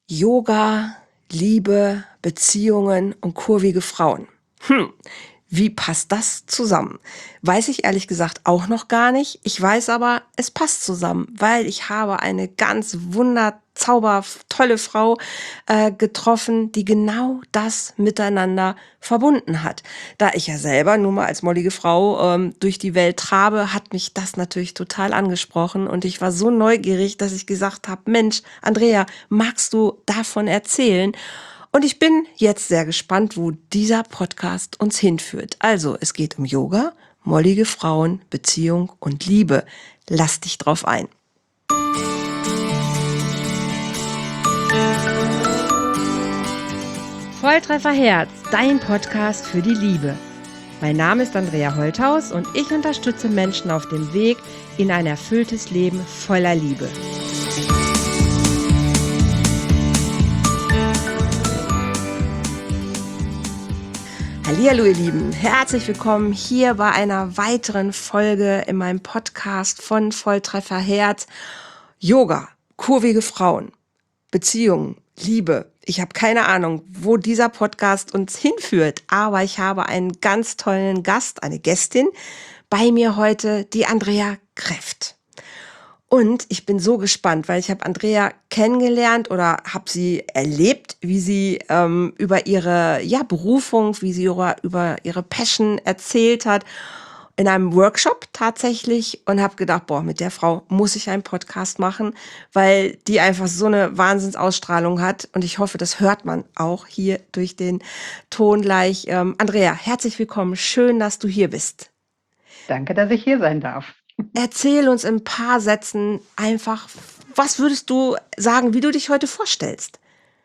Yoga, Liebe, Beziehungen und kurvige Frauen. Wie passt das zusammen? Weiß ich ehrlich gesagt auch noch gar nicht. Ich weiß aber, es passt zusammen, weil ich habe eine ganz tolle Frau getroffen, die genau das miteinander verbunden hat. Da ich ja selber nur mal als mollige Frau durch die Welt trabe, hat mich das natürlich total angesprochen und ich war so neugierig, dass ich gesagt habe, Mensch, Andrea, magst du davon erzählen? Und ich bin jetzt sehr gespannt, wo dieser Podcast uns hinführt. Also, es geht um Yoga, mollige Frauen, Beziehung und Liebe. Lass dich drauf ein. Volltreffer Herz, dein Podcast für die Liebe. Mein Name ist Andrea Holthaus und ich unterstütze Menschen auf dem Weg in ein erfülltes Leben voller Liebe. Hallihallo ihr Lieben, herzlich willkommen hier bei einer weiteren Folge in meinem Podcast von Volltreffer Herz. Yoga, kurvige Frauen, Beziehungen, Liebe. Ich habe keine Ahnung, wo dieser Podcast uns hinführt, aber ich habe einen ganz tollen Gast, eine Gästin bei mir heute, die Andrea Kreft. Und ich bin so gespannt, weil ich habe Andrea kennengelernt oder habe sie erlebt, wie sie über ihre Berufung, wie sie über ihre Passion erzählt hat, in einem Workshop tatsächlich und habe gedacht, boah, mit der Frau muss ich einen Podcast machen, weil die einfach so eine Wahnsinnsausstrahlung hat und ich hoffe, das hört man auch hier durch den Ton gleich. Andrea, herzlich willkommen, schön, dass du hier bist. Danke, dass ich hier sein darf. Erzähl uns in ein paar Sätzen einfach, was würdest du sagen, wie du dich heute vorstellst?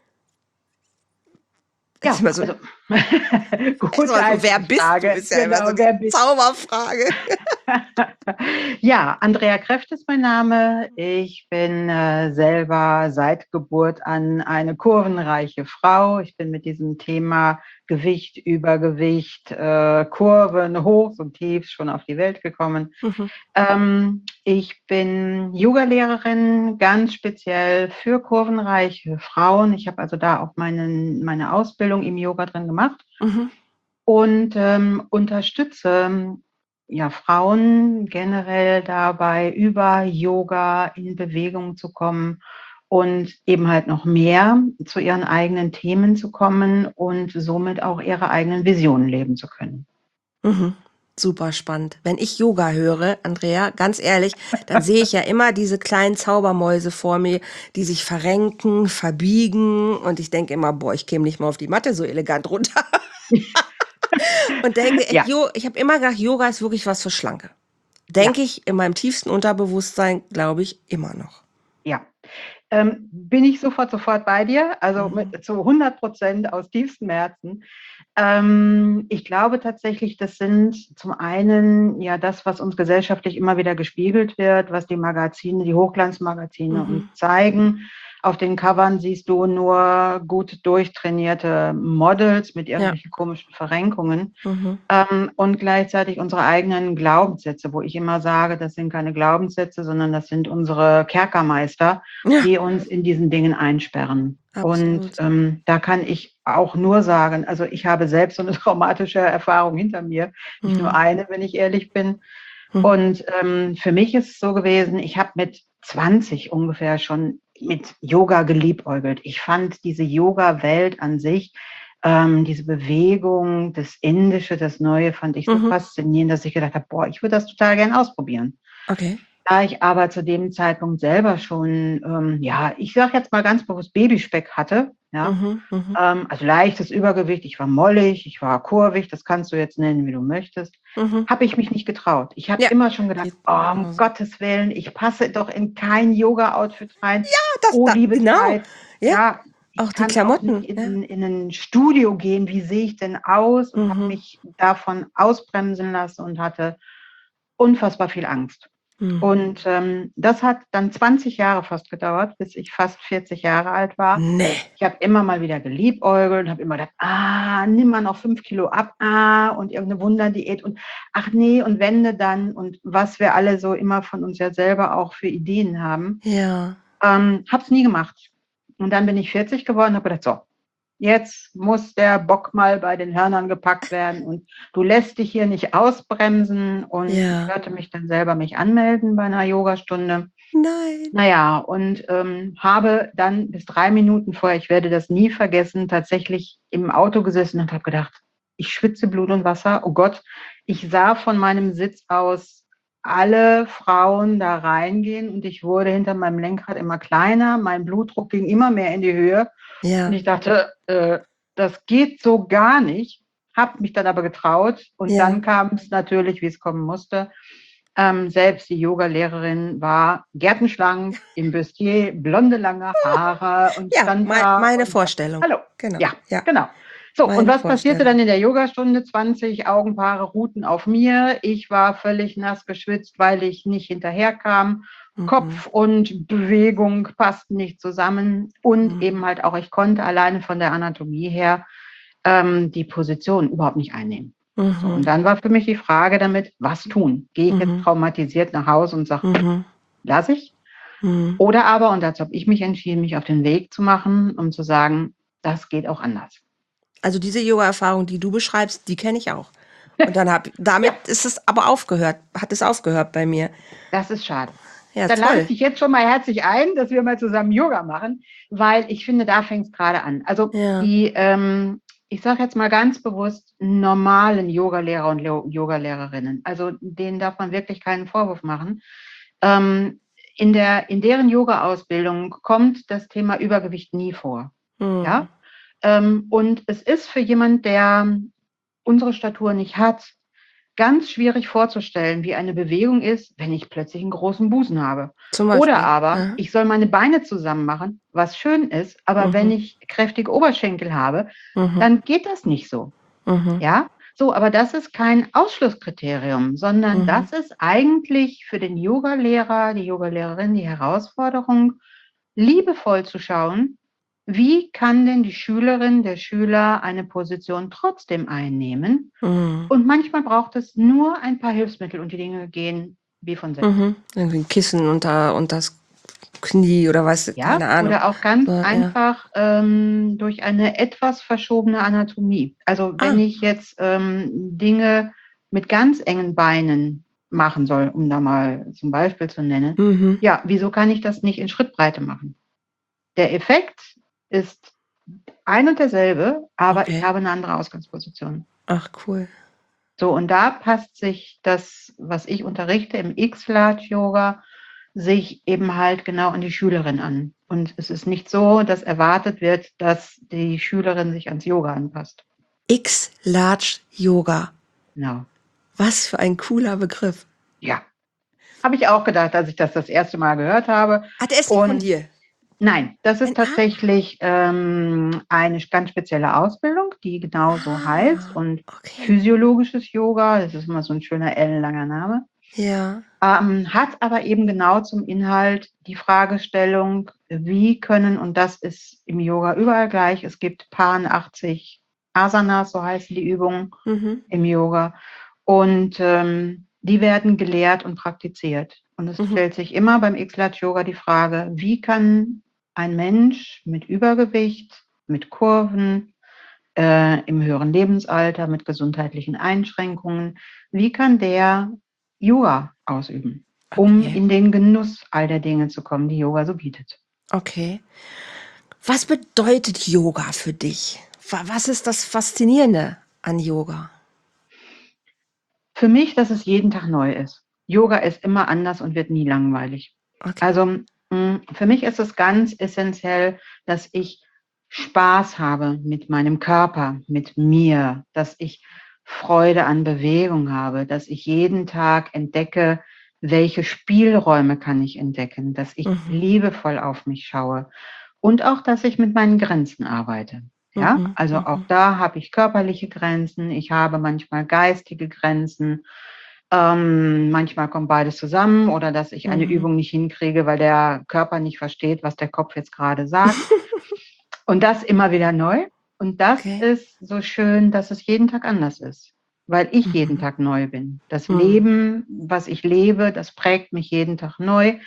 Ja, so, also, gute wer bist du? Frage. Ist ja immer so eine Zauberfrage. Ja, Andrea Kreft ist mein Name. Ich bin selber seit Geburt an eine kurvenreiche Frau. Ich bin mit diesem Thema Gewicht, Übergewicht, Kurven, Hochs und Tiefs schon auf die Welt gekommen. Ich bin Yogalehrerin, ganz speziell für kurvenreiche Frauen. Ich habe also da auch meine Ausbildung im Yoga drin gemacht und unterstütze Frauen generell dabei, über Yoga in Bewegung zu kommen und eben halt noch mehr zu ihren eigenen Themen zu kommen und somit auch ihre eigenen Visionen leben zu können. Super spannend. Wenn ich Yoga höre, Andrea, ganz ehrlich, dann sehe ich ja immer diese kleinen Zaubermäuse vor mir, die sich verrenken, verbiegen und ich denke immer, boah, ich käme nicht mal auf die Matte so elegant runter. Und denke, Ja. ich habe immer gedacht, Yoga ist wirklich was für Schlanke. Denke ich in meinem tiefsten Unterbewusstsein, glaube ich, immer noch. Ja. Bin ich sofort bei dir, also zu 100% aus tiefstem Herzen. Ich glaube tatsächlich, das sind zum einen ja das, was uns gesellschaftlich immer wieder gespiegelt wird, was die Magazine, die Hochglanzmagazine uns zeigen. Auf den Covern siehst du nur gut durchtrainierte Models mit irgendwelchen komischen Verrenkungen und gleichzeitig unsere eigenen Glaubenssätze, wo ich immer sage, das sind keine Glaubenssätze, sondern das sind unsere Kerkermeister, die uns in diesen Dingen einsperren. Absolut. Und da kann ich auch nur sagen, also ich habe selbst so eine traumatische Erfahrung hinter mir, nicht nur eine, wenn ich ehrlich bin. Und für mich ist es so gewesen, ich habe mit 20 ungefähr schon mit Yoga geliebäugelt. Ich fand diese Yoga-Welt an sich, diese Bewegung, das Indische, das Neue, fand ich so faszinierend, dass ich gedacht habe, boah, ich würde das total gern ausprobieren. Okay. Da ich aber zu dem Zeitpunkt selber schon, ich sage jetzt mal ganz bewusst Babyspeck hatte, also leichtes Übergewicht, ich war mollig, ich war kurvig, das kannst du jetzt nennen, wie du möchtest, habe ich mich nicht getraut. Ich habe immer schon gedacht, oh, um Gottes Willen, ich passe doch in kein Yoga-Outfit rein. Liebe Zeit. Ja, ich auch die kann Klamotten. auch nicht in ein Studio gehen, wie sehe ich denn aus? Und habe mich davon ausbremsen lassen und hatte unfassbar viel Angst. Und das hat dann 20 Jahre fast gedauert, bis ich fast 40 Jahre alt war. Nee. Ich habe immer mal wieder geliebäugelt und habe immer gedacht, nimm mal noch 5 Kilo ab, und irgendeine Wunderdiät und ach nee, und wende dann und was wir alle so immer von uns ja selber auch für Ideen haben. Ja. Habe es nie gemacht. Und dann bin ich 40 geworden und habe gedacht, so, jetzt muss der Bock mal bei den Hörnern gepackt werden und du lässt dich hier nicht ausbremsen. Und ich Ja. hörte mich dann selber mich anmelden bei einer Yogastunde. Nein. Naja, und habe dann bis 3 Minuten vorher, ich werde das nie vergessen, tatsächlich im Auto gesessen und habe gedacht, ich schwitze Blut und Wasser. Oh Gott, ich sah von meinem Sitz aus alle Frauen da reingehen und ich wurde hinter meinem Lenkrad immer kleiner. Mein Blutdruck ging immer mehr in die Höhe. Und Ja. ich dachte, das geht so gar nicht. Habe mich dann aber getraut und Ja. dann kam es natürlich, wie es kommen musste. Selbst die Yogalehrerin war gärtenschlank, im Bustier, blonde, lange Haare und Ja, stand da meine und sagte, Vorstellung. hallo. Genau. Ja, Ja, genau. So, und meine was passierte Vorstellung. dann in der Yogastunde? 20 Augenpaare ruhten auf mir. Ich war völlig nass geschwitzt, weil ich nicht hinterherkam. Kopf und Bewegung passten nicht zusammen. Und eben halt auch, ich konnte alleine von der Anatomie her die Position überhaupt nicht einnehmen. So, und dann war für mich die Frage damit, was tun? Gehe ich jetzt traumatisiert nach Hause und sage, lass ich? Oder aber, und dazu habe ich mich entschieden, mich auf den Weg zu machen, um zu sagen, das geht auch anders. Also diese Yoga-Erfahrung, die du beschreibst, die kenne ich auch. Und dann damit Ja, ist es aber hat es aufgehört bei mir. das ist schade. Ja, Dann lade ich toll. dich jetzt schon mal herzlich ein, dass wir mal zusammen Yoga machen, weil ich finde, da fängt es gerade an. Also Ja. die, ich sage jetzt mal ganz bewusst, normalen Yogalehrer und Yogalehrerinnen, also denen darf man wirklich keinen Vorwurf machen. In deren Yoga-Ausbildung kommt das Thema Übergewicht nie vor. Ja? Und es ist für jemand, der unsere Statur nicht hat, ganz schwierig vorzustellen, wie eine Bewegung ist, wenn ich plötzlich einen großen Busen habe. Zum Beispiel. Oder aber, Ja. ich soll meine Beine zusammen machen, was schön ist, aber wenn ich kräftige Oberschenkel habe, dann geht das nicht so. Ja, so, aber das ist kein Ausschlusskriterium, sondern das ist eigentlich für den Yogalehrer, die Yogalehrerin die Herausforderung, liebevoll zu schauen, wie kann denn die Schülerin, der Schüler eine Position trotzdem einnehmen? Und manchmal braucht es nur ein paar Hilfsmittel und die Dinge gehen wie von selbst. Irgendwie ein Kissen unter das Knie oder was, Ja, keine Ahnung. oder auch ganz Ja. einfach durch eine etwas verschobene Anatomie. Also wenn ich jetzt Dinge mit ganz engen Beinen machen soll, um da mal zum Beispiel zu nennen, ja, wieso kann ich das nicht in Schrittbreite machen? Der Effekt ist ein und derselbe, aber ich habe eine andere Ausgangsposition. Ach, cool. So, und da passt sich das, was ich unterrichte im X-Large-Yoga, sich eben halt genau an die Schülerin an. Und es ist nicht so, dass erwartet wird, dass die Schülerin sich ans Yoga anpasst. X-Large Yoga. Genau. Was für ein cooler Begriff. Ja. Habe ich auch gedacht, als ich das erste Mal gehört habe. Der ist nicht von dir? Nein, das ist tatsächlich eine ganz spezielle Ausbildung, die genau so heißt. Und physiologisches Yoga, das ist immer so ein schöner ellenlanger Name. Ja. Hat aber eben genau zum Inhalt die Fragestellung, wie können, und das ist im Yoga überall gleich, es gibt paar 80 Asanas, so heißen die Übungen im Yoga, und die werden gelehrt und praktiziert. Und es stellt sich immer beim X-Large-Yoga die Frage, wie kann ein Mensch mit Übergewicht, mit Kurven, im höheren Lebensalter, mit gesundheitlichen Einschränkungen, wie kann der Yoga ausüben, um in den Genuss all der Dinge zu kommen, die Yoga so bietet. Okay. Was bedeutet Yoga für dich? Was ist das Faszinierende an Yoga? Für mich, dass es jeden Tag neu ist. Yoga ist immer anders und wird nie langweilig. Also für mich ist es ganz essentiell, dass ich Spaß habe mit meinem Körper, mit mir, dass ich Freude an Bewegung habe, dass ich jeden Tag entdecke, welche Spielräume kann ich entdecken, dass ich liebevoll auf mich schaue und auch, dass ich mit meinen Grenzen arbeite. Ja, also auch da habe ich körperliche Grenzen, ich habe manchmal geistige Grenzen, manchmal kommt beides zusammen oder dass ich eine Übung nicht hinkriege, weil der Körper nicht versteht, was der Kopf jetzt gerade sagt. Und das immer wieder neu. Und das ist so schön, dass es jeden Tag anders ist, weil ich jeden Tag neu bin. Das Leben, was ich lebe, das prägt mich jeden Tag neu.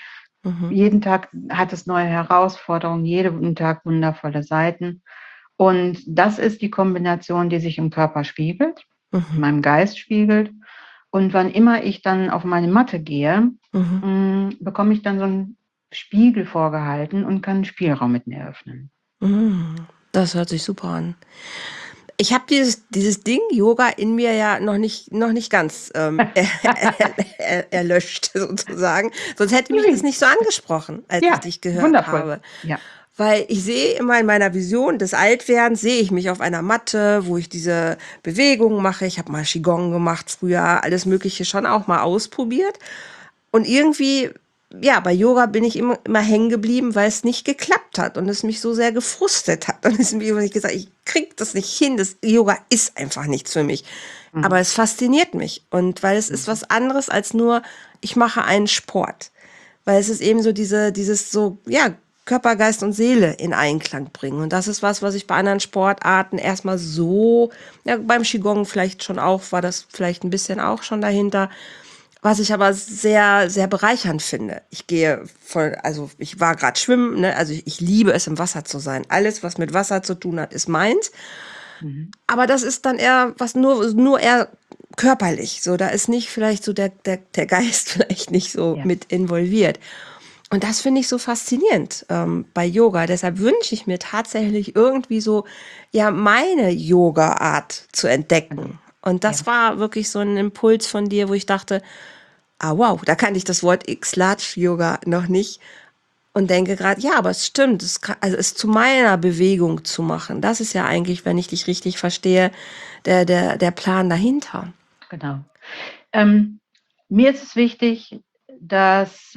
Mhm. Jeden Tag hat es neue Herausforderungen, jeden Tag wundervolle Seiten. Und das ist die Kombination, die sich im Körper spiegelt, in Mhm. meinem Geist spiegelt. Und wann immer ich dann auf meine Matte gehe, Mhm. bekomme ich dann so einen Spiegel vorgehalten und kann einen Spielraum mit mir öffnen. Mhm. Das hört sich super an. Ich habe dieses Ding Yoga in mir ja noch nicht ganz erlöscht sozusagen. Sonst hätte mich das Ui, nicht so angesprochen, als ich ja, dich gehört wundervoll. habe. Ja. Weil ich sehe immer in meiner Vision des Altwerdens, sehe ich mich auf einer Matte, wo ich diese Bewegungen mache. Ich habe mal Qigong gemacht früher, alles Mögliche schon auch mal ausprobiert. Und irgendwie, ja, bei Yoga bin ich immer hängen geblieben, weil es nicht geklappt hat und es mich so sehr gefrustet hat. Und es mir ich gesagt, ich krieg das nicht hin. Das Yoga ist einfach nichts für mich. Aber Mhm. es fasziniert mich. Und weil es ist Mhm. was anderes als nur, ich mache einen Sport. Weil es ist eben so dieses so, ja, Körper, Geist und Seele in Einklang bringen. Und das ist was ich bei anderen Sportarten erstmal so, ja, beim Qigong vielleicht schon auch, war das vielleicht ein bisschen auch schon dahinter. Was ich aber sehr, sehr bereichernd finde. Also ich war gerade schwimmen, ne? Also ich liebe es, im Wasser zu sein. Alles, was mit Wasser zu tun hat, ist meins. Mhm. Aber das ist dann eher was nur eher körperlich. So, da ist nicht vielleicht so der Geist vielleicht nicht so Ja. mit involviert. Und das finde ich so faszinierend bei Yoga. Deshalb wünsche ich mir tatsächlich irgendwie so, ja, meine Yoga-Art zu Mhm. entdecken. Und Ja. das war wirklich so ein Impuls von dir, wo ich dachte, ah wow, da kannte ich das Wort X-Large-Yoga noch nicht. Und denke gerade, ja, aber es stimmt, also es zu meiner Bewegung zu machen. Das ist ja eigentlich, wenn ich dich richtig verstehe, der Plan dahinter. Genau. Ähm, Mir ist es wichtig, dass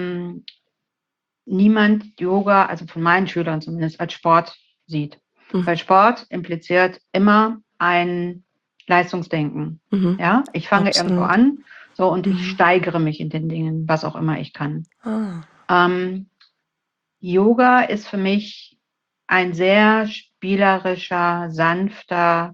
niemand Yoga, also von meinen Schülern zumindest, als Sport sieht. Mhm. Weil Sport impliziert immer ein Leistungsdenken. Mhm. Ja, ich fange irgendwo Absolut. an, so, und ich Mhm. steigere mich in den Dingen, was auch immer ich kann. Ah. Ähm, Yoga ist für mich ein sehr spielerischer, sanfter,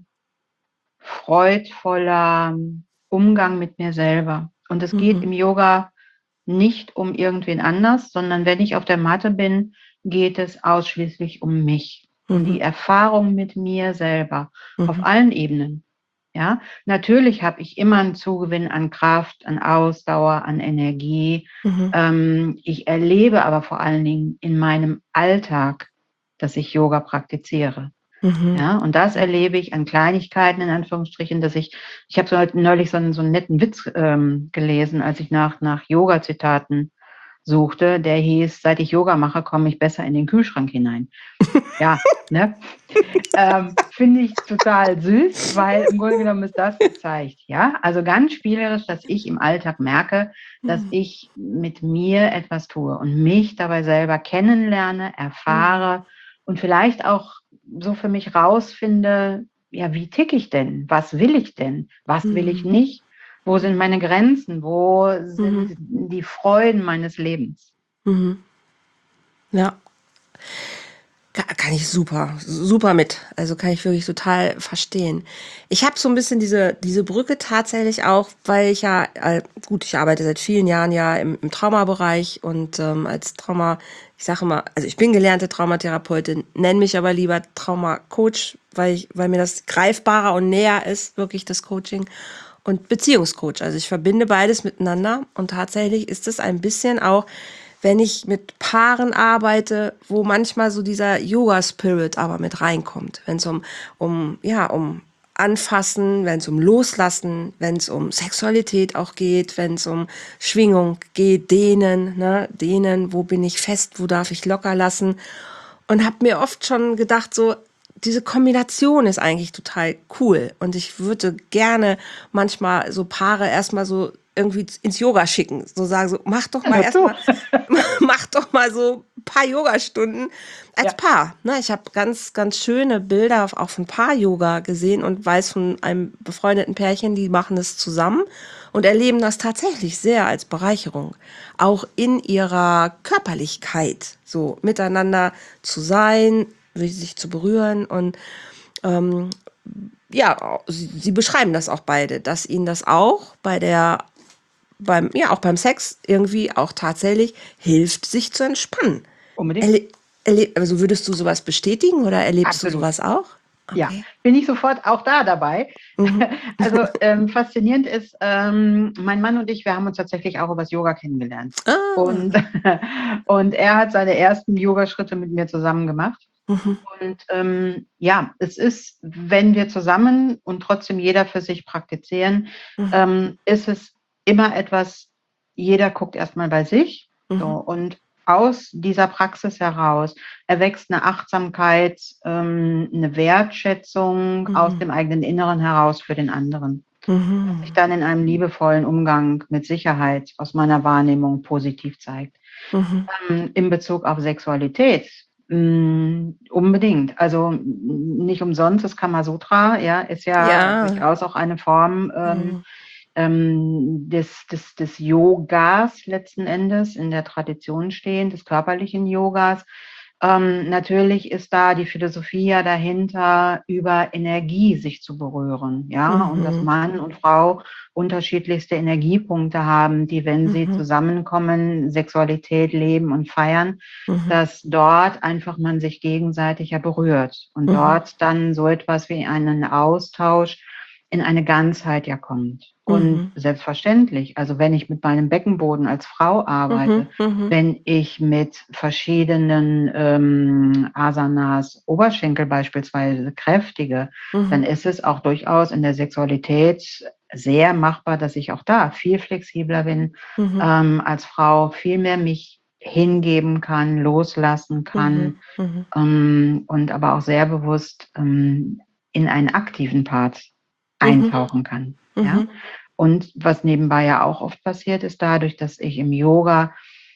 freudvoller Umgang mit mir selber. Und es geht Mhm. im Yoga nicht um irgendwen anders, sondern wenn ich auf der Matte bin, geht es ausschließlich um mich, um die Mhm. Erfahrung mit mir selber auf Mhm. allen Ebenen. Ja, natürlich habe ich immer einen Zugewinn an Kraft, an Ausdauer, an Energie. Mhm. Ich erlebe aber vor allen Dingen in meinem Alltag, dass ich Yoga praktiziere. Mhm. Ja, und das erlebe ich an Kleinigkeiten in Anführungsstrichen, dass ich habe so neulich so einen netten Witz gelesen, als ich nach Yoga-Zitaten suchte, der hieß: „Seit ich Yoga mache, komme ich besser in den Kühlschrank hinein." Ja, ne? Finde ich total süß, weil im Grunde genommen ist das gezeigt, ja? Also ganz spielerisch, dass ich im Alltag merke, dass Mhm. ich mit mir etwas tue und mich dabei selber kennenlerne, Mhm. erfahre und vielleicht auch so für mich rausfinde, ja, wie ticke ich denn? Was will ich denn? Was will ich Mhm. nicht? Wo sind Mhm. meine Grenzen? Wo Mhm. sind die Freuden meines Lebens? Mhm. Ja, kann ich super mit. Also kann ich wirklich total verstehen. Ich habe so ein bisschen diese Brücke tatsächlich auch, weil ich ja, gut, ich arbeite seit vielen Jahren ja im Traumabereich und als ich sage immer, also ich bin gelernte Traumatherapeutin, nenne mich aber lieber Traumacoach, weil mir das greifbarer und näher ist, wirklich das Coaching und Beziehungscoach. Also ich verbinde beides miteinander und tatsächlich ist es ein bisschen auch, wenn ich mit Paaren arbeite, wo manchmal so dieser Yoga-Spirit aber mit reinkommt, wenn es um Anfassen, wenn es um Loslassen, wenn es um Sexualität auch geht, wenn es um Schwingung geht, Dehnen, ne, Dehnen, wo bin ich fest, wo darf ich locker lassen, und habe mir oft schon gedacht, so diese Kombination ist eigentlich total cool und ich würde gerne manchmal so Paare erstmal so irgendwie ins Yoga schicken, so sagen so, Ja, du. mach doch mal so ein paar Yogastunden als Ja. Paar. Ne, ich habe ganz schöne Bilder auch von Paar-Yoga gesehen und weiß von einem befreundeten Pärchen, die machen es zusammen und erleben das tatsächlich sehr als Bereicherung. Auch in ihrer Körperlichkeit, so miteinander zu sein, sich zu berühren und ja, sie beschreiben das auch beide, dass ihnen das auch bei der auch beim Sex irgendwie auch tatsächlich hilft, sich zu entspannen. Unbedingt. Also würdest du sowas bestätigen oder erlebst du Absolut. sowas auch? Ja, Okay. bin ich sofort auch da dabei. Mhm. Also faszinierend ist, mein Mann und ich, wir haben uns tatsächlich auch übers Yoga kennengelernt. Und, Ah. und er hat seine ersten Yogaschritte mit mir zusammen gemacht. Mhm. Und ja, es ist, wenn wir zusammen und trotzdem jeder für sich praktizieren, Mhm. ist es immer etwas, jeder guckt erstmal bei sich. So, Mhm. und aus dieser Praxis heraus erwächst eine Achtsamkeit, eine Wertschätzung aus Mhm. dem eigenen Inneren heraus für den anderen, was sich Mhm. dann in einem liebevollen Umgang mit Sicherheit aus meiner Wahrnehmung positiv zeigt. Mhm. In Bezug auf Sexualität, unbedingt. Also nicht umsonst das Kamasutra, ja, ist ja Ja. durchaus auch eine Form Mhm. des Yogas letzten Endes in der Tradition stehen, des körperlichen Yogas. Natürlich ist da die Philosophie ja dahinter, über Energie sich zu berühren, ja, und dass Mhm. Mann und Frau unterschiedlichste Energiepunkte haben, die, wenn sie Mhm. zusammenkommen, Sexualität leben und feiern, Mhm. dass dort einfach man sich gegenseitig ja berührt und Mhm. dort dann so etwas wie einen Austausch in eine Ganzheit ja kommt. Und Mhm. selbstverständlich, also wenn ich mit meinem Beckenboden als Frau Mhm. arbeite, Mhm. wenn ich mit verschiedenen Asanas Oberschenkel beispielsweise kräftige, dann Mhm. ist es auch durchaus in der Sexualität sehr machbar, dass ich auch da viel flexibler bin, Mhm. als Frau viel mehr mich hingeben kann, loslassen Mhm. kann, Mhm. und aber auch sehr bewusst in einen aktiven Part Mhm. eintauchen kann. Ja? Mhm. Und was nebenbei ja auch oft passiert ist, dadurch, dass ich im Yoga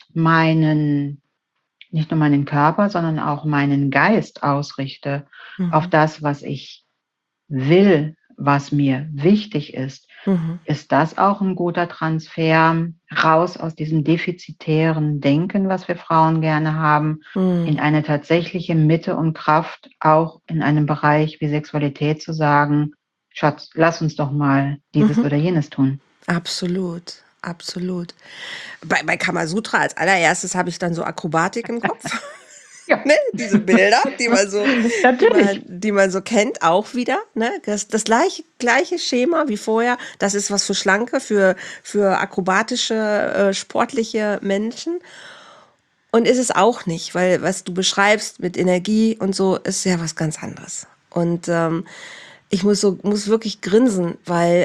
meinen, nicht nur meinen Körper, sondern auch meinen Geist ausrichte auf Mhm. das, was ich will, was mir wichtig Mhm. ist das auch ein guter Transfer raus aus diesem defizitären Denken, was wir Frauen gerne haben, Mhm. in eine tatsächliche Mitte und Kraft, auch in einem Bereich wie Sexualität zu sagen, Schatz, lass uns doch mal dieses Mhm. oder jenes tun. Absolut, absolut. Bei Kamasutra als allererstes habe ich dann so Akrobatik im Kopf. Ja, Ne? Diese Bilder, natürlich. die man so kennt, auch wieder. Ne? Das gleiche Schema wie vorher. Das ist was für Schlanke, für akrobatische, sportliche Menschen. Und ist es auch nicht, weil was du beschreibst mit Energie und so, ist ja was ganz anderes. Und ich muss wirklich grinsen, weil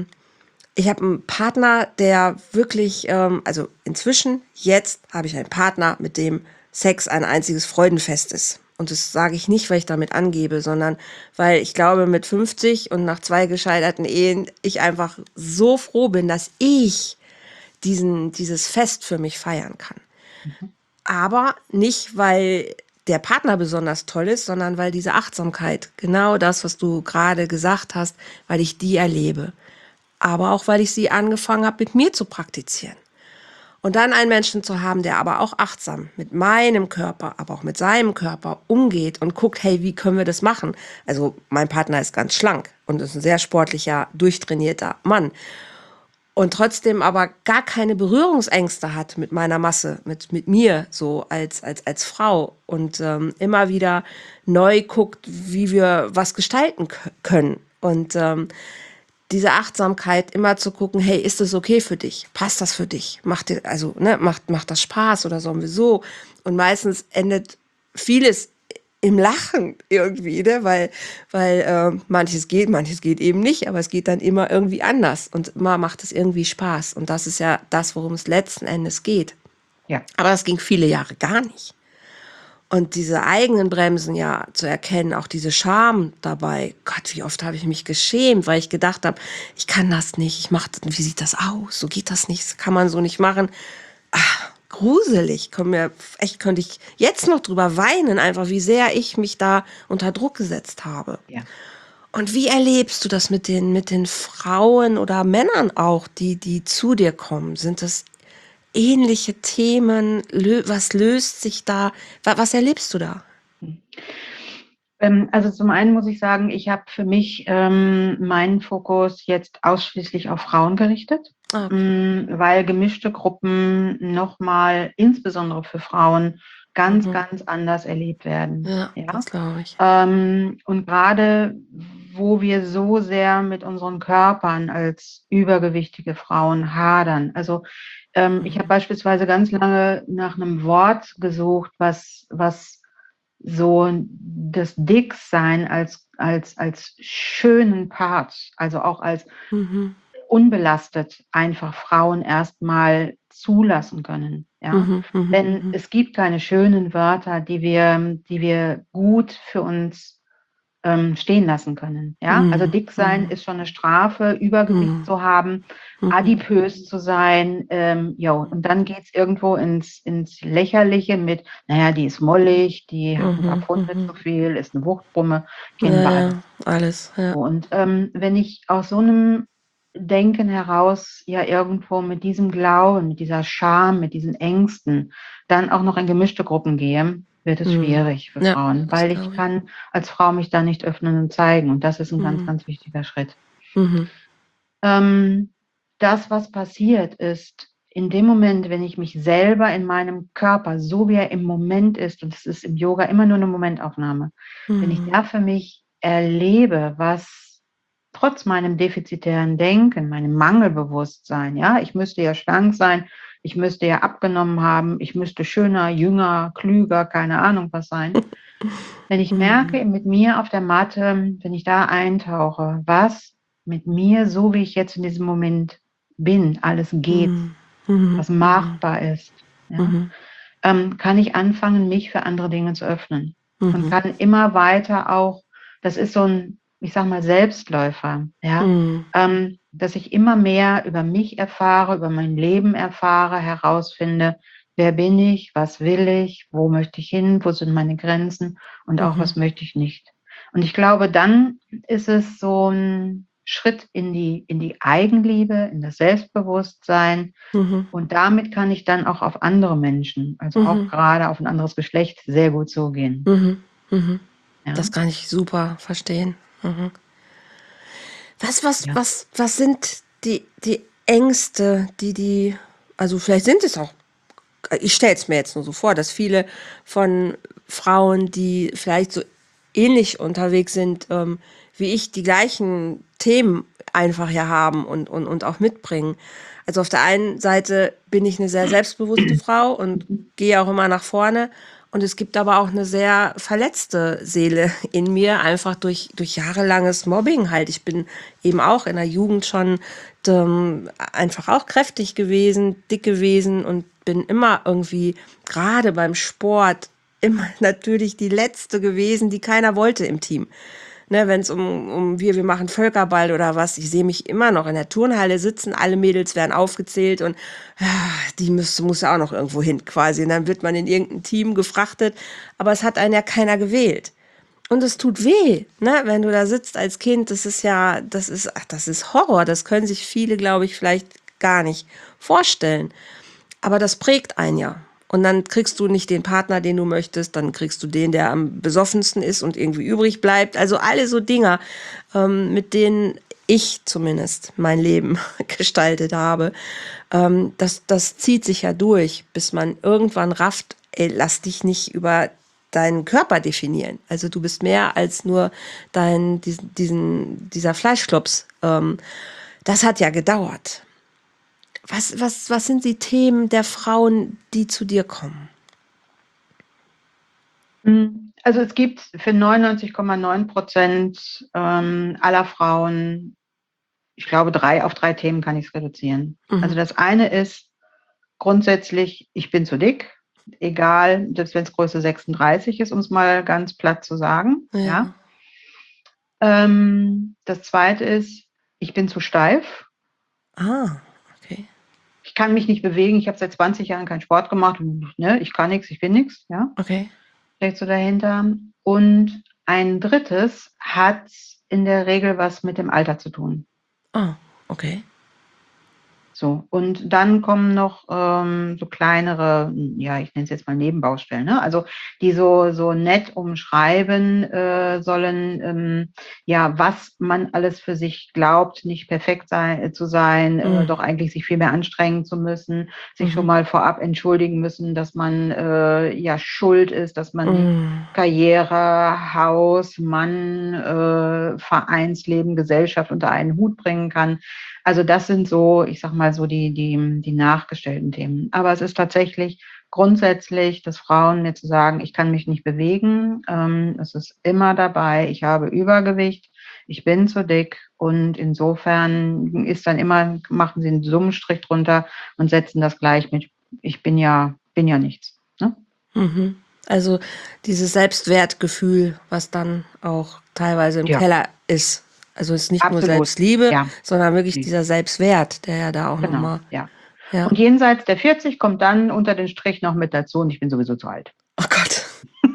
ich habe einen Partner, der wirklich, also inzwischen, jetzt habe ich einen Partner, mit dem Sex ein einziges Freudenfest ist. Und das sage ich nicht, weil ich damit angebe, sondern weil ich glaube, mit 50 und nach 2 gescheiterten Ehen ich einfach so froh bin, dass ich dieses Fest für mich feiern kann. Mhm. Aber nicht, weil der Partner besonders toll ist, sondern weil diese Achtsamkeit, genau das, was du gerade gesagt hast, weil ich die erlebe. Aber auch, weil ich sie angefangen habe, mit mir zu praktizieren. Und dann einen Menschen zu haben, der aber auch achtsam mit meinem Körper, aber auch mit seinem Körper umgeht und guckt, hey, wie können wir das machen? Also mein Partner ist ganz schlank und ist ein sehr sportlicher, durchtrainierter Mann. Und trotzdem aber gar keine Berührungsängste hat mit meiner Masse, mit mir so als Frau und immer wieder neu guckt, wie wir was gestalten können. Und diese Achtsamkeit immer zu gucken, hey, ist das okay für dich? Passt das für dich? Macht dir, also, ne, macht das Spaß oder sollen wir so? Und meistens endet vieles im Lachen irgendwie, ne? Weil manches geht eben nicht, aber es geht dann immer irgendwie anders und immer macht es irgendwie Spaß. Und das ist ja das, worum es letzten Endes geht. Ja. Aber das ging viele Jahre gar nicht. Und diese eigenen Bremsen ja zu erkennen, auch diese Scham dabei. Gott, wie oft habe ich mich geschämt, weil ich gedacht habe, ich kann das nicht, wie sieht das aus? So geht das nicht, das kann man so nicht machen. Gruselig, könnte ich jetzt noch drüber weinen, einfach wie sehr ich mich da unter Druck gesetzt habe. Ja. Und wie erlebst du das mit den Frauen oder Männern auch, die zu dir kommen? Sind das ähnliche Themen? Was löst sich da? Was erlebst du da? Also zum einen muss ich sagen, ich habe für mich meinen Fokus jetzt ausschließlich auf Frauen gerichtet. Ah, okay. weil gemischte Gruppen nochmal, insbesondere für Frauen, ganz, Mhm. ganz anders erlebt werden. Ja, das Ja? glaube ich. Und gerade wo wir so sehr mit unseren Körpern als übergewichtige Frauen hadern. Also ich habe Mhm. beispielsweise ganz lange nach einem Wort gesucht, was so das Dicksein als schönen Part, also auch als Mhm. unbelastet einfach Frauen erstmal zulassen können, ja. Mhm. Mhm. Denn Mhm. es gibt keine schönen Wörter, die wir gut für uns stehen lassen können, ja. Also Mhm. dick sein Mhm. ist schon eine Strafe, Übergewicht Mhm. zu haben, Mhm. adipös zu sein, ja, und dann geht's irgendwo ins Lächerliche mit, naja, die ist mollig, die hat ein paar Mhm. Pfunde zu Mhm. viel, ist eine Wuchtbrumme, kennen Ja, wir ja, alles. alles, ja. So, und wenn ich aus so einem Denken heraus ja irgendwo mit diesem Glauben, mit dieser Scham, mit diesen Ängsten dann auch noch in gemischte Gruppen gehe, wird es Mhm. schwierig für Ja, Frauen, das weil ich glaube ich. kann als Frau mich da nicht öffnen und zeigen. Und das ist ein ganz, Mhm. ganz wichtiger Schritt. Mhm. Ähm, Das, was passiert, ist, in dem Moment, wenn ich mich selber in meinem Körper, so wie er im Moment ist, und es ist im Yoga immer nur eine Momentaufnahme, wenn ich Mhm. da für mich erlebe, was trotz meinem defizitären Denken, meinem Mangelbewusstsein, ja, ich müsste ja schlank sein, ich müsste ja abgenommen haben, ich müsste schöner, jünger, klüger, keine Ahnung was sein. Wenn ich Mhm. merke, mit mir auf der Matte, wenn ich da eintauche, was mit mir, so wie ich jetzt in diesem Moment bin, alles geht, Mhm. Mhm. was Mhm. machbar ist, ja, Mhm. kann ich anfangen, mich für andere Dinge zu öffnen und Mhm. kann immer weiter auch, das ist so ein, ich sag mal, Selbstläufer, ja, Mhm. dass ich immer mehr über mich erfahre, über mein Leben erfahre, herausfinde, wer bin ich, was will ich, wo möchte ich hin, wo sind meine Grenzen und auch was Mhm. möchte ich nicht. Und ich glaube, dann ist es so ein Schritt in die Eigenliebe, in das Selbstbewusstsein, Mhm. und damit kann ich dann auch auf andere Menschen, also auch Mhm. gerade auf ein anderes Geschlecht, sehr gut zugehen. Mhm. Mhm. Ja, Das kann ich super verstehen. Mhm. ja. Was sind die Ängste, also vielleicht sind es auch, ich stelle es mir jetzt nur so vor, dass viele von Frauen, die vielleicht so ähnlich unterwegs sind wie ich, die gleichen Themen einfach ja haben und auch mitbringen. Also auf der einen Seite bin ich eine sehr selbstbewusste Frau und gehe auch immer nach vorne. Und es gibt aber auch eine sehr verletzte Seele in mir, einfach durch jahrelanges Mobbing halt. Ich bin eben auch in der Jugend schon einfach auch kräftig gewesen, dick gewesen und bin immer irgendwie, gerade beim Sport, immer natürlich die Letzte gewesen, die keiner wollte im Team. Ne, wenn es wir machen Völkerball oder was, ich sehe mich immer noch in der Turnhalle sitzen, alle Mädels werden aufgezählt und die muss ja auch noch irgendwo hin quasi. Und dann wird man in irgendein Team gefrachtet, aber es hat einen ja keiner gewählt. Und es tut weh, ne, wenn du da sitzt als Kind, das ist Horror, das können sich viele, glaube ich, vielleicht gar nicht vorstellen. Aber das prägt einen ja. Und dann kriegst du nicht den Partner, den du möchtest, dann kriegst du den, der am besoffensten ist und irgendwie übrig bleibt. Also alle so Dinger, mit denen ich zumindest mein Leben gestaltet habe. Das zieht sich ja durch, bis man irgendwann rafft, ey, lass dich nicht über deinen Körper definieren. Also du bist mehr als nur dieser Fleischklops. Das hat ja gedauert. Was sind die Themen der Frauen, die zu dir kommen? Also es gibt für 99,9% aller Frauen, ich glaube, auf drei Themen kann ich es reduzieren. Also Mhm. das eine ist grundsätzlich, ich bin zu dick, egal, selbst wenn es Größe 36 ist, um es mal ganz platt zu sagen. Ja. Ja. Das zweite ist, ich bin zu steif. Ah, okay. Ich kann mich nicht bewegen. Ich habe seit 20 Jahren keinen Sport gemacht. Ne? Ich kann nichts, ich bin nichts. Ja? Okay. Steckt so dahinter. Und ein drittes hat in der Regel was mit dem Alter zu tun. Ah, okay. So, und dann kommen noch so kleinere, ja, ich nenne es jetzt mal Nebenbaustellen, ne? Also die so nett umschreiben sollen, ja, was man alles für sich glaubt, nicht perfekt zu sein, doch eigentlich sich viel mehr anstrengen zu müssen, sich schon mal vorab entschuldigen müssen, dass man ja schuld ist, dass man Karriere, Haus, Mann, Vereinsleben, Gesellschaft unter einen Hut bringen kann. Also das sind so, ich sag mal so die nachgestellten Themen. Aber es ist tatsächlich grundsätzlich, dass Frauen mir zu sagen, ich kann mich nicht bewegen, es ist immer dabei, ich habe Übergewicht, ich bin zu dick und insofern ist dann immer, machen sie einen Summenstrich drunter und setzen das gleich mit, ich bin ja nichts. Ne? Also dieses Selbstwertgefühl, was dann auch teilweise im Ja, Keller ist. Also es ist nicht nur absolut. Selbstliebe, Ja, sondern wirklich nee, dieser Selbstwert, der ja da auch genau, nochmal, ja. ja. Und jenseits der 40 kommt dann unter den Strich noch mit dazu und ich bin sowieso zu alt. Oh Gott.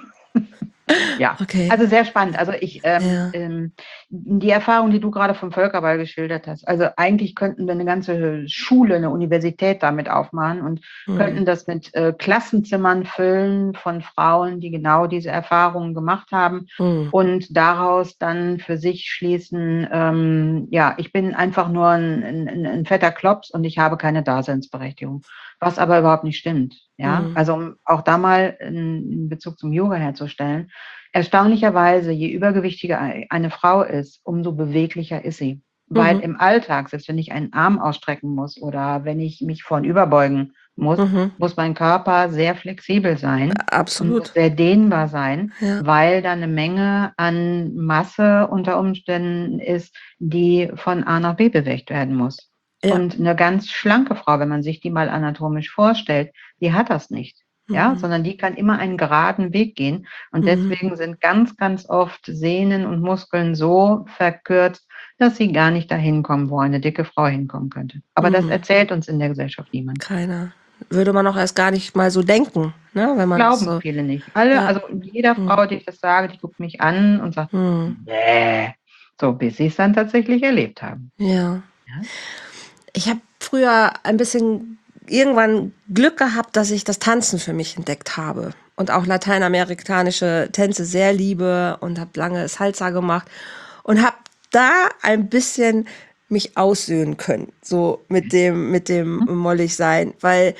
Ja, Okay. also sehr spannend. Also Ja. die Erfahrung, die du gerade vom Völkerball geschildert hast, also eigentlich könnten wir eine ganze Schule, eine Universität damit aufmachen und Hm. könnten das mit Klassenzimmern füllen von Frauen, die genau diese Erfahrungen gemacht haben Hm. und daraus dann für sich schließen, ja, ich bin einfach nur ein fetter Klops und ich habe keine Daseinsberechtigung, was aber überhaupt nicht stimmt. Ja, Hm. also um auch da mal in Bezug zum Yoga herzustellen. Erstaunlicherweise, je übergewichtiger eine Frau ist, umso beweglicher ist sie. Weil Mhm. im Alltag, selbst wenn ich einen Arm ausstrecken muss oder wenn ich mich vorn überbeugen muss, Mhm. muss mein Körper sehr flexibel sein und muss Absolut. sehr dehnbar sein, Ja. weil da eine Menge an Masse unter Umständen ist, die von A nach B bewegt werden muss. Ja. Und eine ganz schlanke Frau, wenn man sich die mal anatomisch vorstellt, die hat das nicht. Ja, Mhm. sondern die kann immer einen geraden Weg gehen. Und Mhm. deswegen sind ganz, ganz oft Sehnen und Muskeln so verkürzt, dass sie gar nicht dahin kommen, wo eine dicke Frau hinkommen könnte. Aber das Mhm. erzählt uns in der Gesellschaft niemand. Keiner. Würde man auch erst gar nicht mal so denken, ne? Wenn man das Glauben so, viele nicht. Alle, ja. also jeder Hm. Frau, die ich das sage, die guckt mich an und sagt, Hm. nee. So, bis sie es dann tatsächlich erlebt haben. Ja. Ja? Ich habe früher ein bisschen irgendwann Glück gehabt, dass ich das Tanzen für mich entdeckt habe und auch lateinamerikanische Tänze sehr liebe und habe lange Salsa gemacht und habe da ein bisschen mich aussöhnen können, so mit dem Hm? mollig sein, weil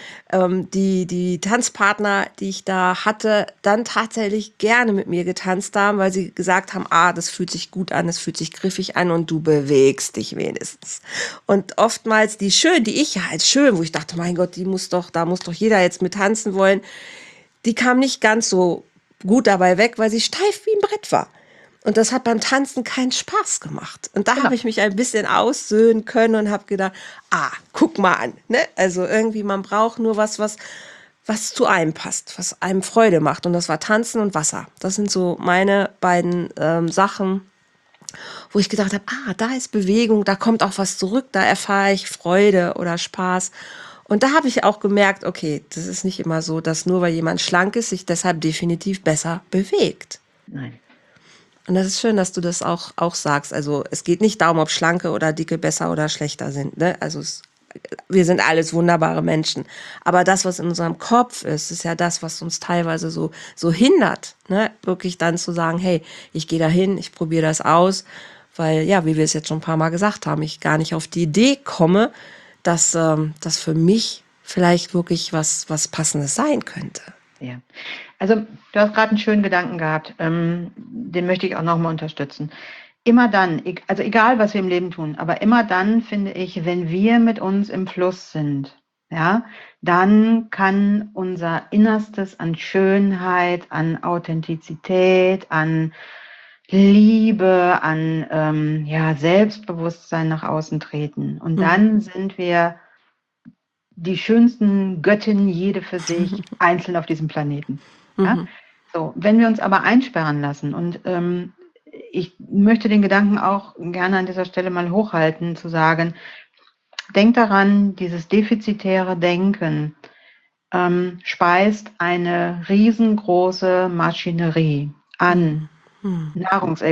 die Tanzpartner, die ich da hatte, dann tatsächlich gerne mit mir getanzt haben, weil sie gesagt haben, ah, das fühlt sich gut an, das fühlt sich griffig an und du bewegst dich wenigstens. Und oftmals die schön, die ich ja als schön, wo ich dachte, mein Gott, da muss doch jeder jetzt mit tanzen wollen, die kam nicht ganz so gut dabei weg, weil sie steif wie ein Brett war. Und das hat beim Tanzen keinen Spaß gemacht. Und da habe Genau. ich mich ein bisschen aussöhnen können und habe gedacht, ah, guck mal an. Ne? Also irgendwie, man braucht nur was zu einem passt, was einem Freude macht. Und das war Tanzen und Wasser. Das sind so meine beiden Sachen, wo ich gedacht habe, ah, da ist Bewegung, da kommt auch was zurück, da erfahre ich Freude oder Spaß. Und da habe ich auch gemerkt, okay, das ist nicht immer so, dass nur weil jemand schlank ist, sich deshalb definitiv besser bewegt. Nein. Und das ist schön, dass du das auch sagst. Also es geht nicht darum, ob Schlanke oder Dicke besser oder schlechter sind. Ne? Also wir sind alles wunderbare Menschen. Aber das, was in unserem Kopf ist, ist ja das, was uns teilweise so hindert, ne? Wirklich dann zu sagen, hey, ich gehe da hin, ich probiere das aus. Weil, ja, wie wir es jetzt schon ein paar Mal gesagt haben, ich gar nicht auf die Idee komme, dass das für mich vielleicht wirklich was Passendes sein könnte. Ja. Also du hast gerade einen schönen Gedanken gehabt, den möchte ich auch nochmal unterstützen. Immer dann, also egal was wir im Leben tun, aber immer dann finde ich, wenn wir mit uns im Fluss sind, ja, dann kann unser Innerstes an Schönheit, an Authentizität, an Liebe, an ja, Selbstbewusstsein nach außen treten. Und Mhm. dann sind wir die schönsten Göttinnen, jede für sich, einzeln auf diesem Planeten. Ja? Mhm. So, wenn wir uns aber einsperren lassen und ich möchte den Gedanken auch gerne an dieser Stelle mal hochhalten, zu sagen, denk daran, dieses defizitäre Denken speist eine riesengroße Maschinerie an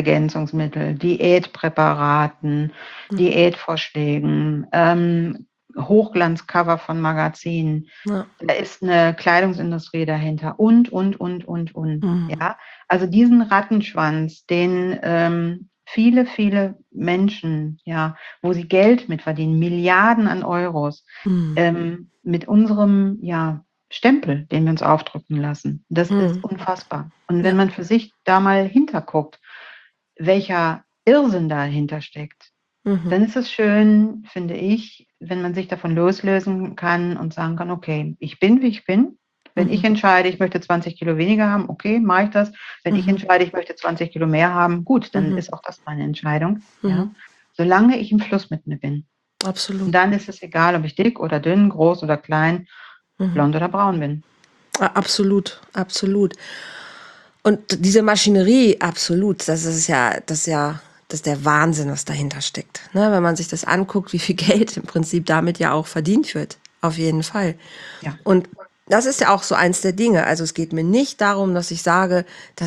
Nahrungsergänzungsmittel, Diätpräparaten, Diätvorschlägen, Hochglanzcover von Magazinen. Ja. Da ist eine Kleidungsindustrie dahinter und. Mhm. Ja, also diesen Rattenschwanz, den viele, viele Menschen, ja, wo sie Geld mit verdienen, Milliarden an Euros, Mhm. mit unserem, ja, Stempel, den wir uns aufdrücken lassen. Das ist Mhm. unfassbar. Und wenn Ja. man für sich da mal hinterguckt, welcher Irrsinn dahinter steckt, Mhm. dann ist es schön, finde ich, wenn man sich davon loslösen kann und sagen kann, okay, ich bin, wie ich bin. Wenn ich Mhm. entscheide, ich möchte 20 Kilo weniger haben, okay, mache ich das. Wenn ich Mhm. entscheide, ich möchte 20 Kilo mehr haben, gut, dann Mhm. ist auch das meine Entscheidung. Mhm. Ja, solange ich im Fluss mit mir bin. Und Absolut. dann ist es egal, ob ich dick oder dünn, groß oder klein, Mhm. blond oder braun bin. Absolut, absolut. Und diese Maschinerie, absolut, das ist der Wahnsinn, was dahinter steckt. Ne? Wenn man sich das anguckt, wie viel Geld im Prinzip damit ja auch verdient wird. Auf jeden Fall. Ja. Und das ist ja auch so eins der Dinge. Also es geht mir nicht darum, dass ich sage,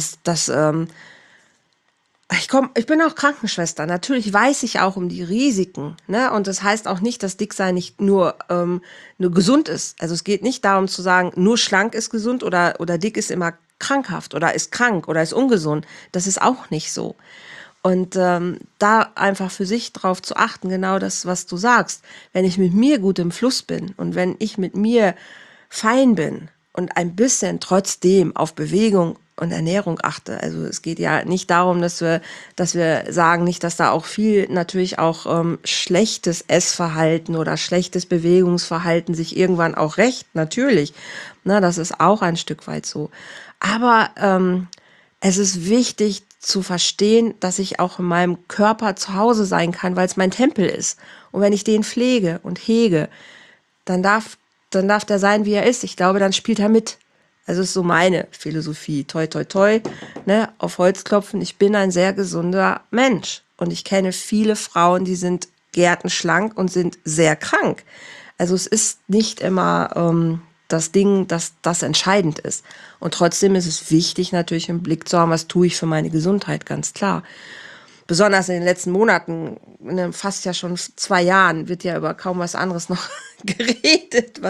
ich bin auch Krankenschwester. Natürlich weiß ich auch um die Risiken, ne? Und das heißt auch nicht, dass Dicksein nicht nur gesund ist. Also es geht nicht darum zu sagen, nur schlank ist gesund oder dick ist immer krankhaft oder ist krank oder ist ungesund. Das ist auch nicht so. Und da einfach für sich drauf zu achten, genau das, was du sagst. Wenn ich mit mir gut im Fluss bin und wenn ich mit mir fein bin und ein bisschen trotzdem auf Bewegung und Ernährung achte. Also es geht ja nicht darum, dass wir sagen, nicht, dass da auch viel natürlich auch schlechtes Essverhalten oder schlechtes Bewegungsverhalten sich irgendwann auch rächt, natürlich. Na, das ist auch ein Stück weit so. Aber es ist wichtig zu verstehen, dass ich auch in meinem Körper zu Hause sein kann, weil es mein Tempel ist. Und wenn ich den pflege und hege, dann darf der sein, wie er ist. Ich glaube, dann spielt er mit. Also ist so meine Philosophie. Toi, toi, toi, ne, auf Holz klopfen. Ich bin ein sehr gesunder Mensch. Und ich kenne viele Frauen, die sind gärtenschlank und sind sehr krank. Also es ist nicht immer das Ding, dass das entscheidend ist. Und trotzdem ist es wichtig, natürlich im Blick zu haben, was tue ich für meine Gesundheit, ganz klar. Besonders in den letzten Monaten, fast ja schon 2 Jahren, wird ja über kaum was anderes noch geredet,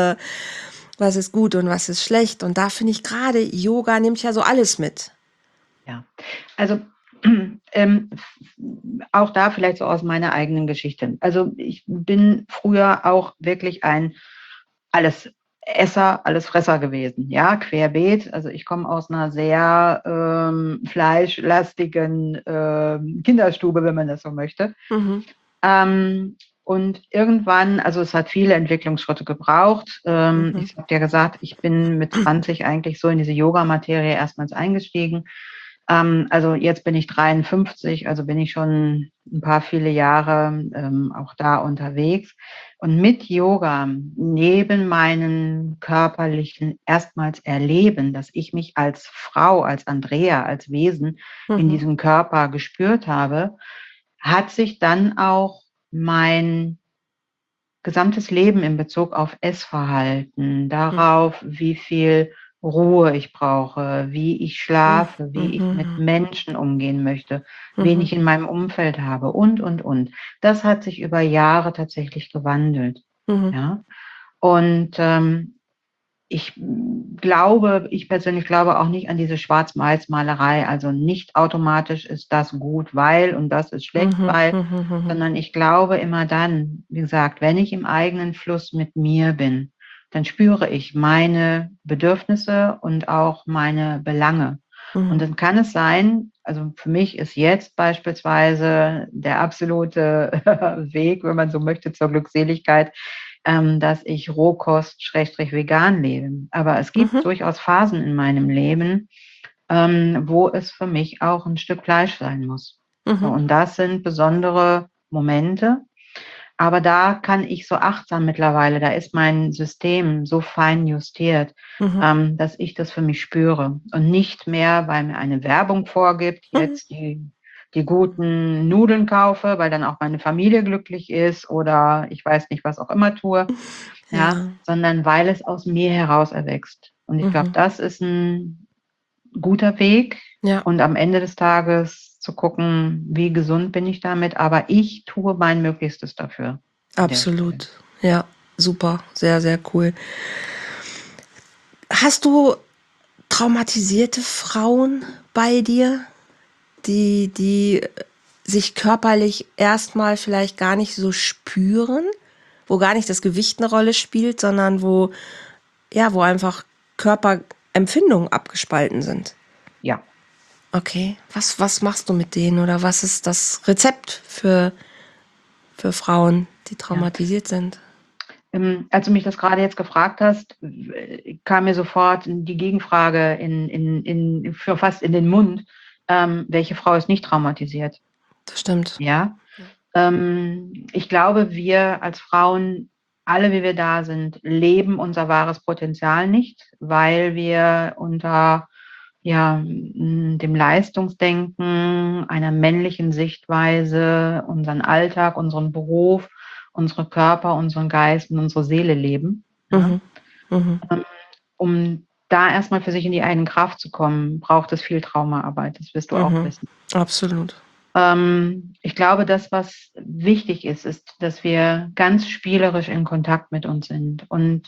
was ist gut und was ist schlecht. Und da finde ich gerade, Yoga nimmt ja so alles mit. Ja, also ähm, auch da vielleicht so aus meiner eigenen Geschichte. Also ich bin früher auch wirklich ein Allesesser, Allesfresser gewesen, ja, querbeet. Also ich komme aus einer sehr fleischlastigen Kinderstube, wenn man das so möchte. Mhm. Und irgendwann, also es hat viele Entwicklungsschritte gebraucht. Mhm. Ich habe dir gesagt, ich bin mit 20 eigentlich so in diese Yoga-Materie erstmals eingestiegen. Also jetzt bin ich 53, also bin ich schon ein paar viele Jahre auch da unterwegs. Und mit Yoga, neben meinen körperlichen erstmals Erleben, dass ich mich als Frau, als Andrea, als Wesen in Mhm. diesem Körper gespürt habe, hat sich dann auch mein gesamtes Leben in Bezug auf Essverhalten, Mhm. darauf, wie viel Ruhe ich brauche, wie ich schlafe, wie ich mit Mhm. Menschen umgehen möchte, wen Mhm. ich in meinem Umfeld habe und. Das hat sich über Jahre tatsächlich gewandelt, Mhm. ja. Und ich persönlich glaube auch nicht an diese Schwarz-Weiß-Malerei. Also nicht automatisch ist das gut, weil und das ist schlecht, Mhm. weil, Mhm. Mhm. sondern ich glaube immer dann, wie gesagt, wenn ich im eigenen Fluss mit mir bin, dann spüre ich meine Bedürfnisse und auch meine Belange. Und Mhm. dann kann es sein, also für mich ist jetzt beispielsweise der absolute Weg, wenn man so möchte, zur Glückseligkeit, dass ich Rohkost/vegan lebe. Aber es gibt Mhm. durchaus Phasen in meinem Leben, wo es für mich auch ein Stück Fleisch sein muss. So, Mhm. und das sind besondere Momente. Aber da kann ich so achtsam mittlerweile, da ist mein System so fein justiert, Mhm. dass ich das für mich spüre und nicht mehr, weil mir eine Werbung vorgibt, Mhm. jetzt die guten Nudeln kaufe, weil dann auch meine Familie glücklich ist oder ich weiß nicht, was auch immer tue, ja, Ja. sondern weil es aus mir heraus erwächst. Und ich glaube, Mhm. das ist ein guter Weg Ja. und am Ende des Tages zu gucken, wie gesund bin ich damit, aber ich tue mein Möglichstes dafür an der Stelle. Absolut. Ja, super, sehr, sehr cool. Hast du traumatisierte Frauen bei dir, die sich körperlich erstmal vielleicht gar nicht so spüren, wo gar nicht das Gewicht eine Rolle spielt, sondern wo einfach Körperempfindungen abgespalten sind? Ja. Okay, was machst du mit denen oder was ist das Rezept für Frauen, die Ja. traumatisiert sind? Als du mich das gerade jetzt gefragt hast, kam mir sofort die Gegenfrage für fast in den Mund, welche Frau ist nicht traumatisiert? Das stimmt. Ja. Ich glaube, wir als Frauen, alle wie wir da sind, leben unser wahres Potenzial nicht, weil wir unter dem Leistungsdenken, einer männlichen Sichtweise, unseren Alltag, unseren Beruf, unsere Körper, unseren Geist und unsere Seele leben. Ja? Mhm. Mhm. Um da erstmal für sich in die eigene Kraft zu kommen, braucht es viel Traumaarbeit. Das wirst du auch Mhm. wissen. Absolut. Ich glaube, das, was wichtig ist, ist, dass wir ganz spielerisch in Kontakt mit uns sind. Und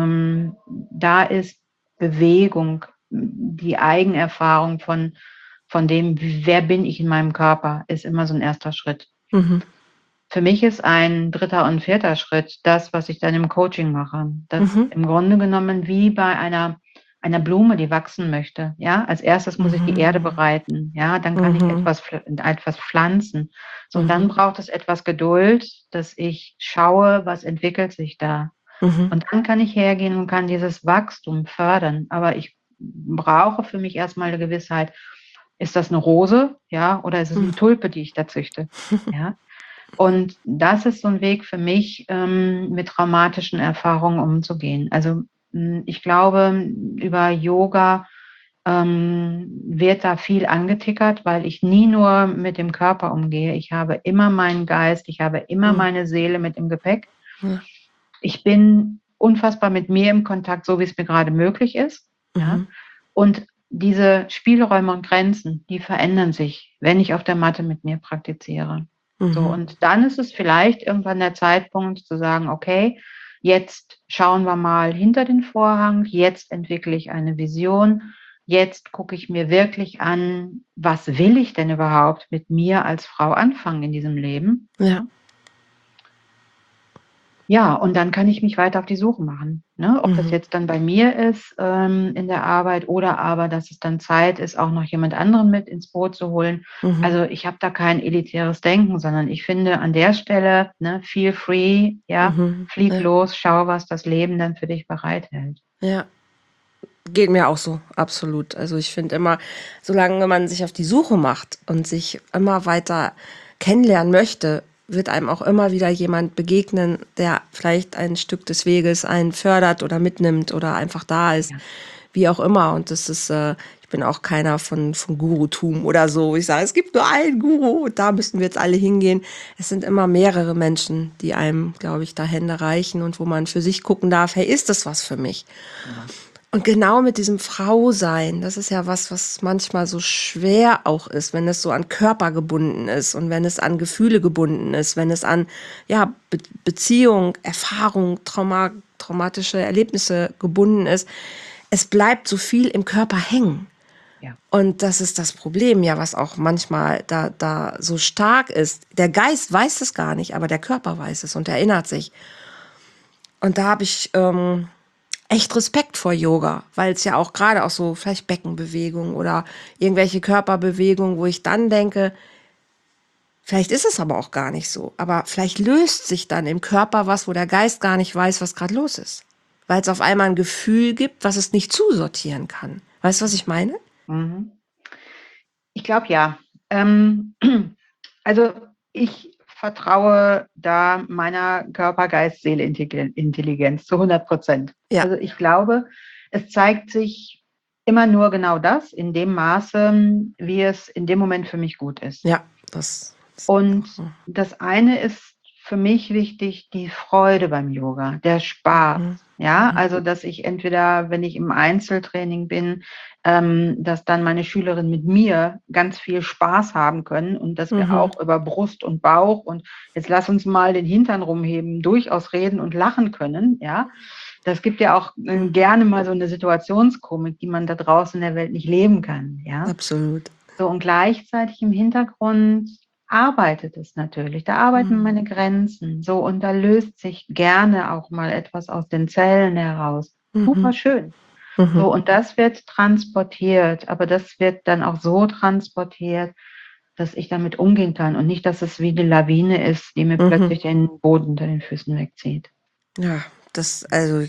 da ist Bewegung, die Eigenerfahrung von dem, wer bin ich in meinem Körper, ist immer so ein erster Schritt. Mhm. Für mich ist ein dritter und vierter Schritt das, was ich dann im Coaching mache. Das Mhm. im Grunde genommen wie bei einer Blume, die wachsen möchte. Ja, als erstes muss ich die Erde Mhm. bereiten. Ja, dann kann ich Mhm. etwas pflanzen. So, und dann Mhm. braucht es etwas Geduld, dass ich schaue, was entwickelt sich da. Mhm. Und dann kann ich hergehen und kann dieses Wachstum fördern. Aber ich brauche für mich erstmal eine Gewissheit, ist das eine Rose, ja, oder ist es eine Tulpe, die ich da züchte? Ja. Und das ist so ein Weg für mich, mit traumatischen Erfahrungen umzugehen. Also, ich glaube, über Yoga, wird da viel angetickert, weil ich nie nur mit dem Körper umgehe. Ich habe immer meinen Geist, ich habe immer Mhm. meine Seele mit im Gepäck. Ja. Ich bin unfassbar mit mir im Kontakt, so wie es mir gerade möglich ist, ja? Mhm. Und diese Spielräume und Grenzen, die verändern sich, wenn ich auf der Matte mit mir praktiziere. So, Mhm. und dann ist es vielleicht irgendwann der Zeitpunkt zu sagen: „Okay, jetzt schauen wir mal hinter den Vorhang, jetzt entwickle ich eine Vision, jetzt gucke ich mir wirklich an, was will ich denn überhaupt mit mir als Frau anfangen in diesem Leben?“ Ja. Ja? Ja, und dann kann ich mich weiter auf die Suche machen, ne? Ob das Mhm. jetzt dann bei mir ist, in der Arbeit oder aber, dass es dann Zeit ist, auch noch jemand anderen mit ins Boot zu holen. Mhm. Also, ich habe da kein elitäres Denken, sondern ich finde an der Stelle, ne, feel free, ja, Mhm. flieg Ja. los, schau, was das Leben dann für dich bereithält. Ja. Geht mir auch so, absolut. Also ich finde immer, solange man sich auf die Suche macht und sich immer weiter kennenlernen möchte, wird einem auch immer wieder jemand begegnen, der vielleicht ein Stück des Weges einen fördert oder mitnimmt oder einfach da ist, Ja, wie auch immer. Und das ist, ich bin auch keiner von Gurutum oder so. Ich sage, es gibt nur einen Guru und da müssten wir jetzt alle hingehen. Es sind immer mehrere Menschen, die einem, glaube ich, da Hände reichen und wo man für sich gucken darf, hey, ist das was für mich? genau. Und genau mit diesem Frausein, das ist ja was manchmal so schwer auch ist, wenn es so an Körper gebunden ist und wenn es an Gefühle gebunden ist, wenn es an Beziehung, Erfahrung, traumatische Erlebnisse gebunden ist. Es bleibt so viel im Körper hängen. Ja, Und das ist das Problem, ja, was auch manchmal da so stark ist. Der Geist weiß es gar nicht, aber der Körper weiß es und erinnert sich. Und da habe ich echt Respekt vor Yoga, weil es ja auch gerade auch so vielleicht Beckenbewegung oder irgendwelche Körperbewegungen, wo ich dann denke, vielleicht ist es aber auch gar nicht so, aber vielleicht löst sich dann im Körper was, wo der Geist gar nicht weiß, was gerade los ist, weil es auf einmal ein Gefühl gibt, was es nicht zusortieren kann. Weißt du, was ich meine? mhm. Ich glaube ja. Ähm, also, ich vertraue da meiner Körper-Geist-Seele-Intelligenz zu 100%. Ja, Also, ich glaube, es zeigt sich immer nur genau das in dem Maße, wie es in dem Moment für mich gut ist. ja, das sehe ich auch Und so. das eine ist für mich wichtig, die Freude beim Yoga, der Spaß. Mhm. Ja, Mhm. also dass ich entweder, wenn ich im Einzeltraining bin, dass dann meine Schülerinnen mit mir ganz viel Spaß haben können und dass wir auch über Brust und Bauch und jetzt lass uns mal den Hintern rumheben, durchaus reden und lachen können, ja. Das gibt ja auch gerne mal so eine Situationskomik, die man da draußen in der Welt nicht leben kann, ja. Absolut. So, und gleichzeitig im Hintergrund arbeitet es natürlich. Da arbeiten meine Grenzen. So, und da löst sich gerne auch mal etwas aus den Zellen heraus. Super schön. So, und das wird transportiert, aber das wird dann auch so transportiert, dass ich damit umgehen kann und nicht, dass es wie eine Lawine ist, die mir plötzlich den Boden unter den Füßen wegzieht. Ja, das, also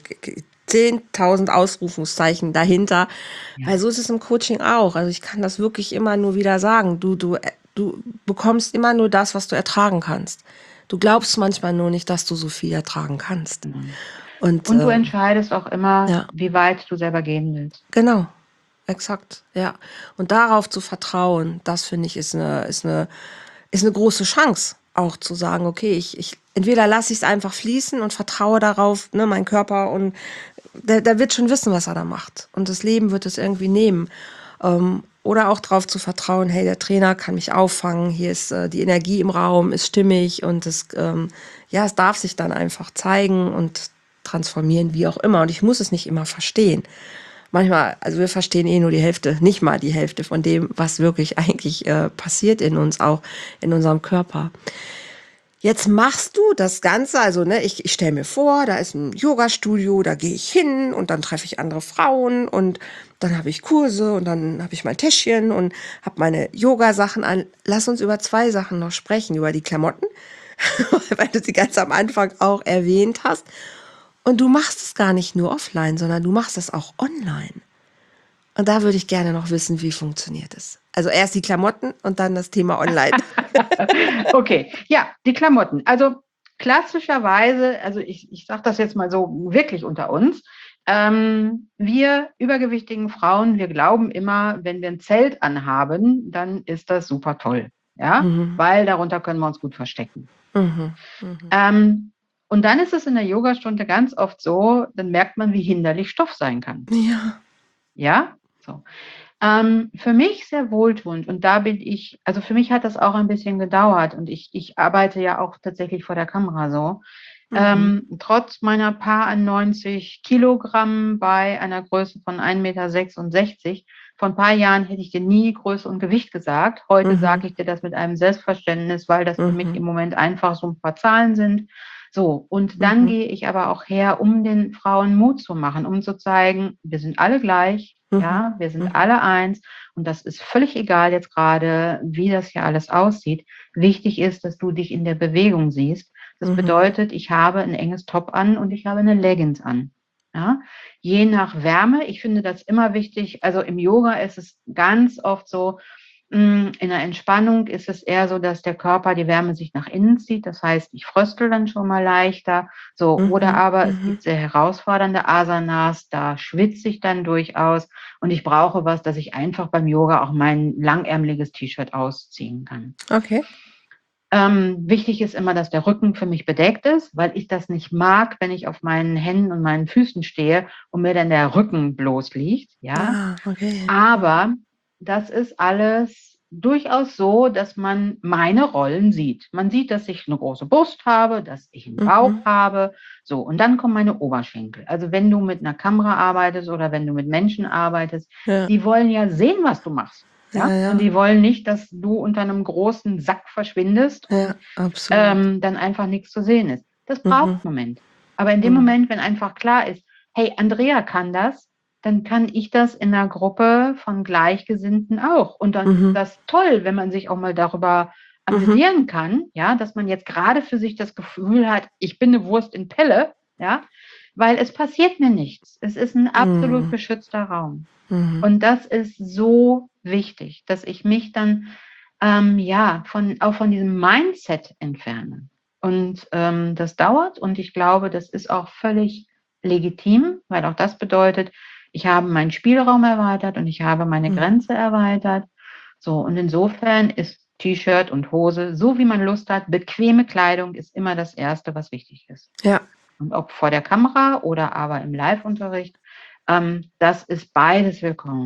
10.000 Ausrufungszeichen dahinter, weil so ist es im Coaching auch. Also ich kann das wirklich immer nur wieder sagen. Du bekommst immer nur das, was du ertragen kannst. Du glaubst manchmal nur nicht, dass du so viel ertragen kannst. Und du entscheidest auch immer, wie weit du selber gehen willst. Genau, exakt, ja. Und darauf zu vertrauen, das finde ich ist eine große Chance, auch zu sagen, okay, ich entweder lasse ich es einfach fließen und vertraue darauf, ne, mein Körper, und der wird schon wissen, was er da macht. Und das Leben wird es irgendwie nehmen. Oder auch darauf zu vertrauen, hey, der Trainer kann mich auffangen, hier ist die Energie im Raum, ist stimmig, und es darf sich dann einfach zeigen und transformieren, wie auch immer. Und ich muss es nicht immer verstehen. Manchmal, also wir verstehen nur die Hälfte, nicht mal die Hälfte von dem, was wirklich eigentlich passiert in uns, auch in unserem Körper. Jetzt machst du das Ganze, also ne, ich stelle mir vor, da ist ein Yoga-Studio, da gehe ich hin und dann treffe ich andere Frauen und dann habe ich Kurse und dann habe ich mein Täschchen und habe meine Yoga-Sachen an. Lass uns über 2 Sachen noch sprechen, über die Klamotten, weil du sie ganz am Anfang auch erwähnt hast. Und du machst es gar nicht nur offline, sondern du machst es auch online. Und da würde ich gerne noch wissen, wie funktioniert es. Also erst die Klamotten und dann das Thema online. Okay, ja, die Klamotten. Also klassischerweise, also ich sage das jetzt mal so wirklich unter uns, wir übergewichtigen Frauen, wir glauben immer, wenn wir ein Zelt anhaben, dann ist das super toll, ja, weil darunter können wir uns gut verstecken. Und dann ist es in der Yogastunde ganz oft so, dann merkt man, wie hinderlich Stoff sein kann. Ja. Ja, so. Für mich sehr wohltuend, und da bin ich, also für mich hat das auch ein bisschen gedauert und ich arbeite ja auch tatsächlich vor der Kamera so. Trotz meiner paar 90 Kilogramm bei einer Größe von 1,66 Meter, vor ein paar Jahren hätte ich dir nie Größe und Gewicht gesagt. Heute sage ich dir das mit einem Selbstverständnis, weil das für mich im Moment einfach so ein paar Zahlen sind. So, und dann gehe ich aber auch her, um den Frauen Mut zu machen, um zu zeigen, wir sind alle gleich, ja, wir sind alle eins, und das ist völlig egal jetzt gerade, wie das hier alles aussieht. Wichtig ist, dass du dich in der Bewegung siehst. Das bedeutet, ich habe ein enges Top an und ich habe eine Leggings an. Ja, je nach Wärme, ich finde das immer wichtig. Also im Yoga ist es ganz oft so, in der Entspannung ist es eher so, dass der Körper die Wärme sich nach innen zieht. Das heißt, ich fröstel dann schon mal leichter. So, oder aber es gibt sehr herausfordernde Asanas, da schwitze ich dann durchaus und ich brauche was, dass ich einfach beim Yoga auch mein langärmeliges T-Shirt ausziehen kann. Okay. Wichtig ist immer, dass der Rücken für mich bedeckt ist, weil ich das nicht mag, wenn ich auf meinen Händen und meinen Füßen stehe und mir dann der Rücken bloß liegt. Ja, Okay. aber das ist alles durchaus so, dass man meine Rollen sieht. Man sieht, dass ich eine große Brust habe, dass ich einen Bauch habe. So, und dann kommen meine Oberschenkel. Also wenn du mit einer Kamera arbeitest oder wenn du mit Menschen arbeitest, die wollen ja sehen, was du machst. Ja? Und die wollen nicht, dass du unter einem großen Sack verschwindest und dann einfach nichts zu sehen ist. Das braucht einen Moment. Aber in dem Moment, wenn einfach klar ist, hey, Andrea kann das, dann kann ich das in einer Gruppe von Gleichgesinnten auch. Und dann ist das toll, wenn man sich auch mal darüber amüsieren kann, ja, dass man jetzt gerade für sich das Gefühl hat, ich bin eine Wurst in Pelle, ja, weil es passiert mir nichts. Es ist ein absolut geschützter Raum. Und das ist so wichtig, dass ich mich dann auch von diesem Mindset entferne. Und das dauert, und ich glaube, das ist auch völlig legitim, weil auch das bedeutet, ich habe meinen Spielraum erweitert und ich habe meine Grenze erweitert. So, und insofern ist T-Shirt und Hose, so wie man Lust hat, bequeme Kleidung ist immer das Erste, was wichtig ist. Ja. Und ob vor der Kamera oder aber im Live-Unterricht, das ist beides willkommen.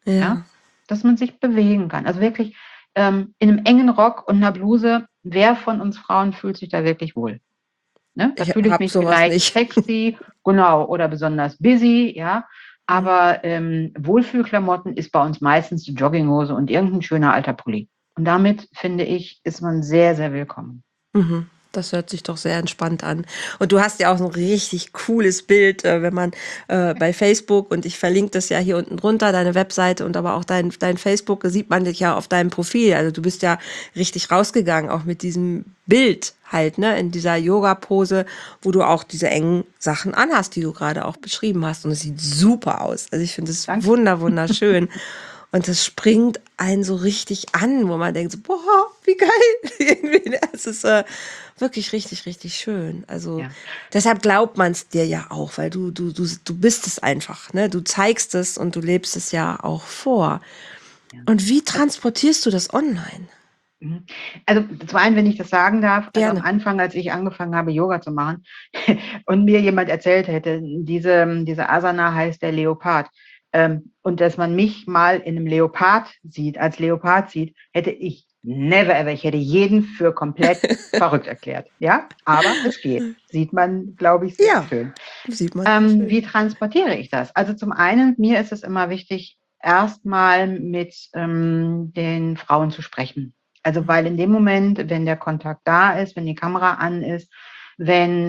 ja, dass man sich bewegen kann. Also wirklich in einem engen Rock und einer Bluse, wer von uns Frauen fühlt sich da wirklich wohl? Ne? Da Ich fühle ich habe mich sowas vielleicht nicht. sexy, genau, oder besonders busy, ja. Aber Wohlfühlklamotten ist bei uns meistens die Jogginghose und irgendein schöner alter Pulli. Und damit, finde ich, ist man sehr, sehr willkommen. Mhm. Das hört sich doch sehr entspannt an. Und du hast ja auch so ein richtig cooles Bild, wenn man bei Facebook, und ich verlinke das ja hier unten drunter, deine Webseite und aber auch dein Facebook, sieht man dich ja auf deinem Profil. Also du bist ja richtig rausgegangen, auch mit diesem Bild halt, ne, in dieser Yoga-Pose, wo du auch diese engen Sachen anhast, die du gerade auch beschrieben hast. Und es sieht super aus. Also ich finde es Danke. wunderschön. Und das springt einen so richtig an, wo man denkt, so, boah, wie geil. Irgendwie, ne? Es ist wirklich richtig schön. Also Ja. deshalb glaubt man es dir ja auch, weil du bist es einfach. Ne? Du zeigst es und du lebst es ja auch vor. Ja. Und wie transportierst du das online? Also zum einen, wenn ich das sagen darf, also am Gerne. Anfang, als ich angefangen habe, Yoga zu machen und mir jemand erzählt hätte, diese Asana heißt der Leopard, und dass man mich mal in einem Leopard sieht, als Leopard sieht, hätte ich never ever, ich hätte jeden für komplett verrückt erklärt. Ja, aber es geht. Sieht man, glaube ich, sehr Ja, schön. sieht man sehr schön. Wie transportiere ich das? Also zum einen, mir ist es immer wichtig, erstmal mit den Frauen zu sprechen. Also weil in dem Moment, wenn der Kontakt da ist, wenn die Kamera an ist, wenn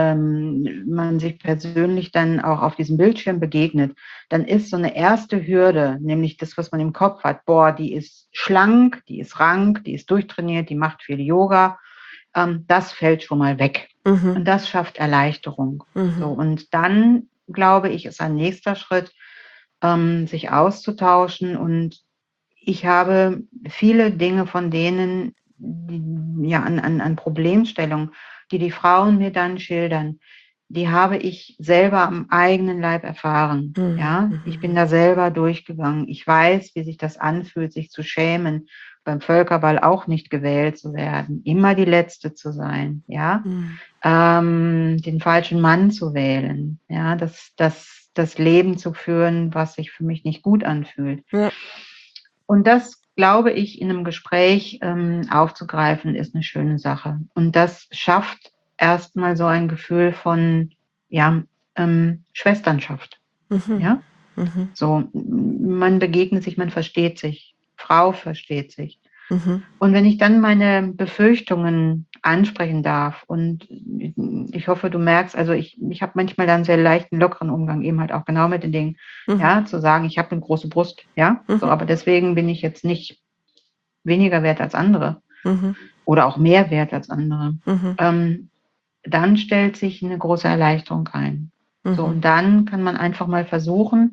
man sich persönlich dann auch auf diesem Bildschirm begegnet, dann ist so eine erste Hürde, nämlich das, was man im Kopf hat, boah, die ist schlank, die ist rank, die ist durchtrainiert, die macht viel Yoga, das fällt schon mal weg. Und das schafft Erleichterung. So, und dann, glaube ich, ist ein nächster Schritt, sich auszutauschen. Und ich habe viele Dinge von denen, ja, an Problemstellungen, die Frauen mir dann schildern, die habe ich selber am eigenen Leib erfahren. Ja, ich bin da selber durchgegangen. Ich weiß, wie sich das anfühlt, sich zu schämen, beim Völkerball auch nicht gewählt zu werden, immer die Letzte zu sein, ja, den falschen Mann zu wählen, ja, das Leben zu führen, was sich für mich nicht gut anfühlt. Ja. Und das, glaube ich, in einem Gespräch aufzugreifen, ist eine schöne Sache. Und das schafft erstmal so ein Gefühl von, ja, Schwesternschaft. Ja? So, man begegnet sich, man versteht sich, Frau versteht sich. Und wenn ich dann meine Befürchtungen ansprechen darf, und ich hoffe, du merkst, also ich habe manchmal dann sehr leichten, lockeren Umgang eben halt auch genau mit den Dingen, ja, zu sagen, ich habe eine große Brust, ja, so, aber deswegen bin ich jetzt nicht weniger wert als andere oder auch mehr wert als andere. Dann stellt sich eine große Erleichterung ein. So, und dann kann man einfach mal versuchen,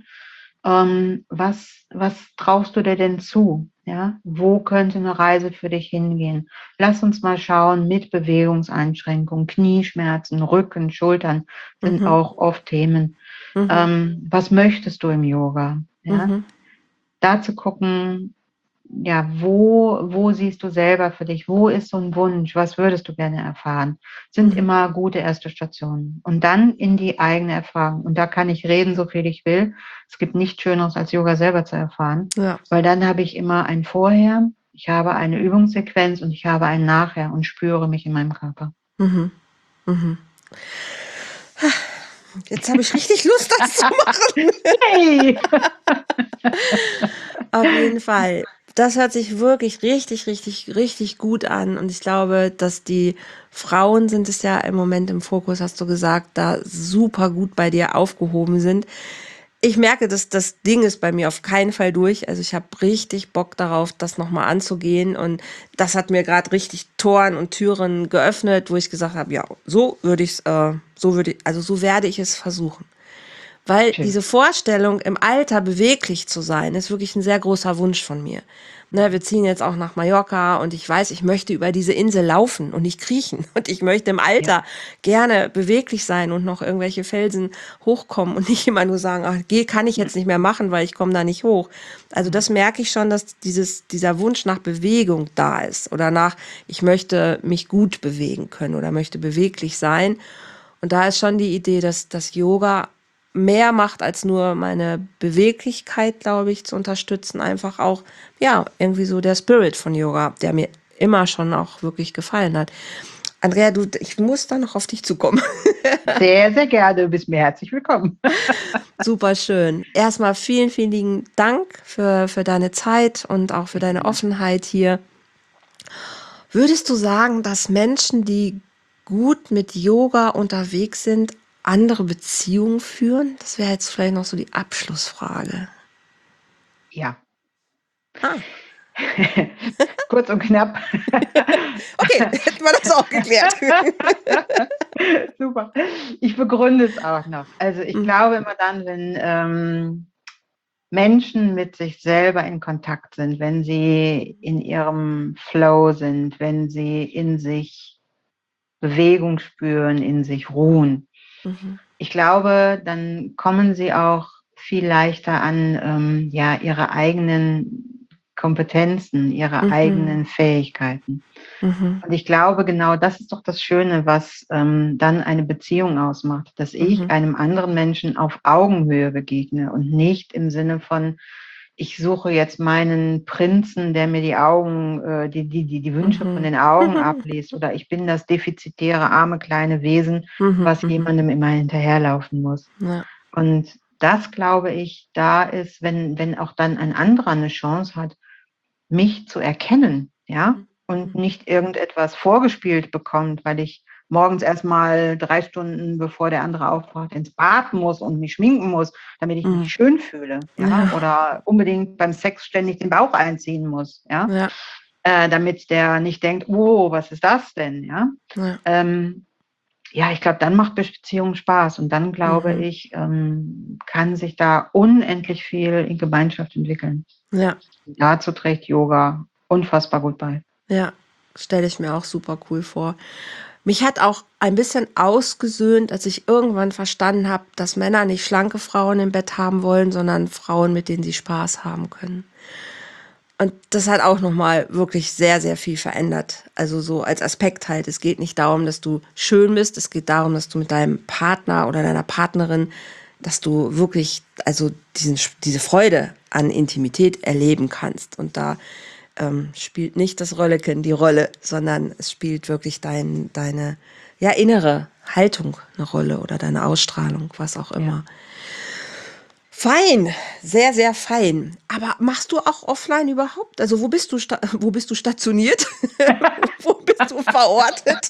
was traust du dir denn zu? Ja, wo könnte eine Reise für dich hingehen? Lass uns mal schauen mit Bewegungseinschränkungen, Knieschmerzen, Rücken, Schultern sind auch oft Themen. Was möchtest du im Yoga? Ja, da zu gucken, ja, wo siehst du selber für dich? Wo ist so ein Wunsch? Was würdest du gerne erfahren? Sind immer gute erste Stationen. Und dann in die eigene Erfahrung. Und da kann ich reden, so viel ich will. Es gibt nichts Schöneres, als Yoga selber zu erfahren. Ja. Weil dann habe ich immer ein Vorher, ich habe eine Übungssequenz und ich habe ein Nachher und spüre mich in meinem Körper. Jetzt habe ich richtig Lust, das zu machen. Hey! Auf jeden Fall. Das hört sich wirklich richtig gut an. Und ich glaube, dass die Frauen sind es ja im Moment im Fokus, hast du gesagt, da super gut bei dir aufgehoben sind. Ich merke, dass das Ding ist bei mir auf keinen Fall durch. Also ich habe richtig Bock darauf, das nochmal anzugehen. Und das hat mir gerade richtig Toren und Türen geöffnet, wo ich gesagt habe, ja, so werde ich es versuchen. Weil Schön. diese Vorstellung, im Alter beweglich zu sein, ist wirklich ein sehr großer Wunsch von mir. Ne, wir ziehen jetzt auch nach Mallorca und ich weiß, ich möchte über diese Insel laufen und nicht kriechen. Und ich möchte im Alter gerne beweglich sein und noch irgendwelche Felsen hochkommen und nicht immer nur sagen, ach, kann ich jetzt nicht mehr machen, weil ich komme da nicht hoch. Also das merke ich schon, dass dieser Wunsch nach Bewegung da ist oder nach, ich möchte mich gut bewegen können oder möchte beweglich sein. Und da ist schon die Idee, dass das Yoga mehr macht, als nur meine Beweglichkeit, glaube ich, zu unterstützen. Einfach auch, ja, irgendwie so der Spirit von Yoga, der mir immer schon auch wirklich gefallen hat. Andrea, ich muss da noch auf dich zukommen. Sehr, sehr gerne. Du bist mir herzlich willkommen. Super schön. Erstmal vielen, vielen lieben Dank für deine Zeit und auch für deine Offenheit hier. Würdest du sagen, dass Menschen, die gut mit Yoga unterwegs sind, andere Beziehungen führen? Das wäre jetzt vielleicht noch so die Abschlussfrage. Ja. Ah, Kurz und knapp. okay, hätten wir das auch geklärt. Super. Ich begründe es auch noch. Also ich Mhm, glaube immer dann, wenn Menschen mit sich selber in Kontakt sind, wenn sie in ihrem Flow sind, wenn sie in sich Bewegung spüren, in sich ruhen. mhm, Ich glaube, dann kommen sie auch viel leichter an, ja, ihre eigenen Kompetenzen, ihre mhm, eigenen Fähigkeiten. mhm, Und ich glaube, genau das ist doch das Schöne, was dann eine Beziehung ausmacht, dass ich mhm, einem anderen Menschen auf Augenhöhe begegne und nicht im Sinne von, ich suche jetzt meinen Prinzen, der mir die Augen, die Wünsche von mhm, den Augen abliest, oder ich bin das defizitäre, arme, kleine Wesen, mhm, was mhm. jemandem immer hinterherlaufen muss. Ja, Und das, glaube ich, da ist, wenn auch dann ein anderer eine Chance hat, mich zu erkennen, ja, und mhm, nicht irgendetwas vorgespielt bekommt, weil ich morgens erstmal 3 Stunden, bevor der andere aufwacht, ins Bad muss und mich schminken muss, damit ich mich mhm. schön fühle, ja, Ja, oder unbedingt beim Sex ständig den Bauch einziehen muss, ja, ja, damit der nicht denkt, oh, was ist das denn, ja. ja, Ähm, ja, ich glaube, dann macht Beziehung Spaß und dann glaube mhm, ich, kann sich da unendlich viel in Gemeinschaft entwickeln. ja, Dazu trägt Yoga unfassbar gut bei. ja. Stelle ich mir auch super cool vor. Mich hat auch ein bisschen ausgesöhnt, als ich irgendwann verstanden habe, dass Männer nicht schlanke Frauen im Bett haben wollen, sondern Frauen, mit denen sie Spaß haben können. Und das hat auch nochmal wirklich sehr, sehr viel verändert. Also so als Aspekt halt. Es geht nicht darum, dass du schön bist. Es geht darum, dass du mit deinem Partner oder deiner Partnerin, dass du wirklich, also diese Freude an Intimität erleben kannst. Und da spielt nicht das Rölleken die Rolle, sondern es spielt wirklich deine ja, innere Haltung eine Rolle oder deine Ausstrahlung, was auch Ja. immer. Fein, sehr, sehr fein. Aber machst du auch offline überhaupt? Also wo bist du stationiert? Wo bist du verortet?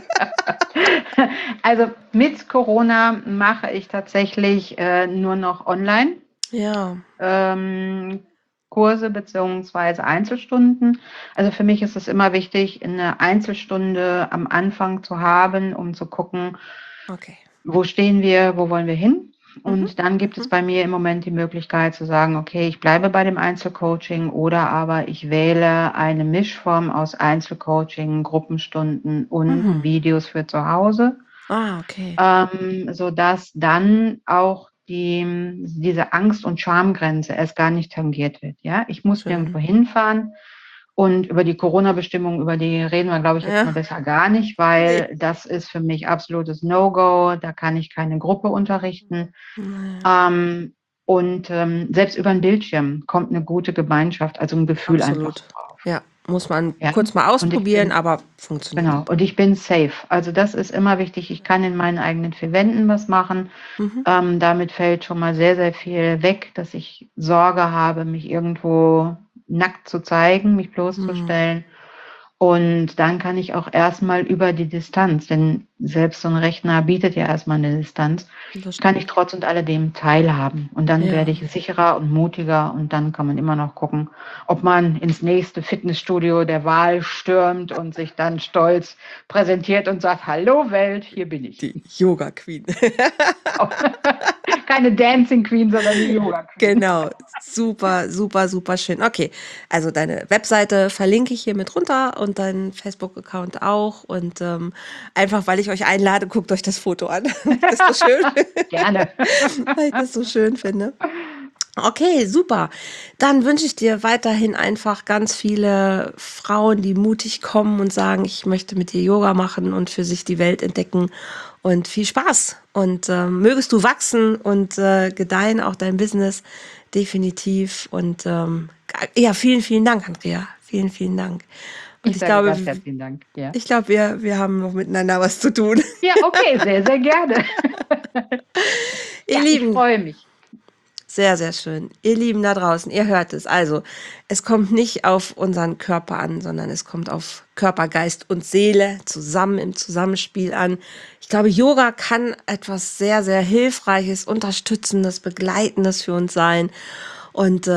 Also mit Corona mache ich tatsächlich nur noch online Ja, Kurse beziehungsweise Einzelstunden. Also für mich ist es immer wichtig, eine Einzelstunde am Anfang zu haben, um zu gucken, okay. wo stehen wir, wo wollen wir hin? Mhm, Und dann gibt es mhm, bei mir im Moment die Möglichkeit zu sagen, okay, ich bleibe bei dem Einzelcoaching oder aber ich wähle eine Mischform aus Einzelcoaching, Gruppenstunden und mhm. Videos für zu Hause, Ah, okay. sodass dann auch diese Angst- und Schamgrenze erst gar nicht tangiert wird. Ja, ich muss nirgendwo Schön. hinfahren. Und über die Corona-Bestimmungen, über die reden wir, glaube ich, jetzt mal Ja, besser gar nicht, nee. weil das ist für mich absolutes No-Go. Da kann ich keine Gruppe unterrichten. Naja, Ähm, und selbst über 'n Bildschirm kommt eine gute Gemeinschaft, also ein Gefühl einfach absolut. drauf. Ja, muss man Ja, kurz mal und ich ausprobieren, bin aber funktioniert genau, super. und ich bin safe. Also das ist immer wichtig. Ich kann in meinen eigenen 4 Wänden was machen. Mhm, Damit fällt schon mal sehr, sehr viel weg, dass ich Sorge habe, mich irgendwo nackt zu zeigen, mich mhm. bloßzustellen. Und dann kann ich auch erstmal über die Distanz, denn selbst so ein Rechner bietet ja erstmal eine Distanz, Das kann ich stimmt. trotz und alledem teilhaben. Und dann werde Ja. ich sicherer und mutiger und dann kann man immer noch gucken, ob man ins nächste Fitnessstudio der Wahl stürmt und sich dann stolz präsentiert und sagt: „Hallo Welt, hier bin ich.“ Die Yoga Queen. Keine Dancing Queen, sondern die Yoga Queen. Genau, super, super, super schön. Okay, also deine Webseite verlinke ich hier mit runter und deinen Facebook-Account auch. Und einfach, weil ich euch einlade, guckt euch das Foto an, weil ich das so schön, Gerne. weil ich das so schön finde. Okay, super. Dann wünsche ich dir weiterhin einfach ganz viele Frauen, die mutig kommen und sagen, ich möchte mit dir Yoga machen und für sich die Welt entdecken und viel Spaß. Und mögest du wachsen und gedeihen, auch dein Business definitiv. Und ja, vielen, vielen Dank, Andrea. Vielen, vielen Dank. Und Ich sage ganz herzlichen Dank. Ja, wir haben noch miteinander was zu tun. ja, okay, sehr, sehr gerne. Ihr Ja, ich Lieben, freue mich. sehr, sehr schön. Ihr Lieben da draußen, ihr hört es. Also, es kommt nicht auf unseren Körper an, sondern es kommt auf Körper, Geist und Seele zusammen im Zusammenspiel an. Ich glaube, Yoga kann etwas sehr, sehr Hilfreiches, Unterstützendes, Begleitendes für uns sein. Und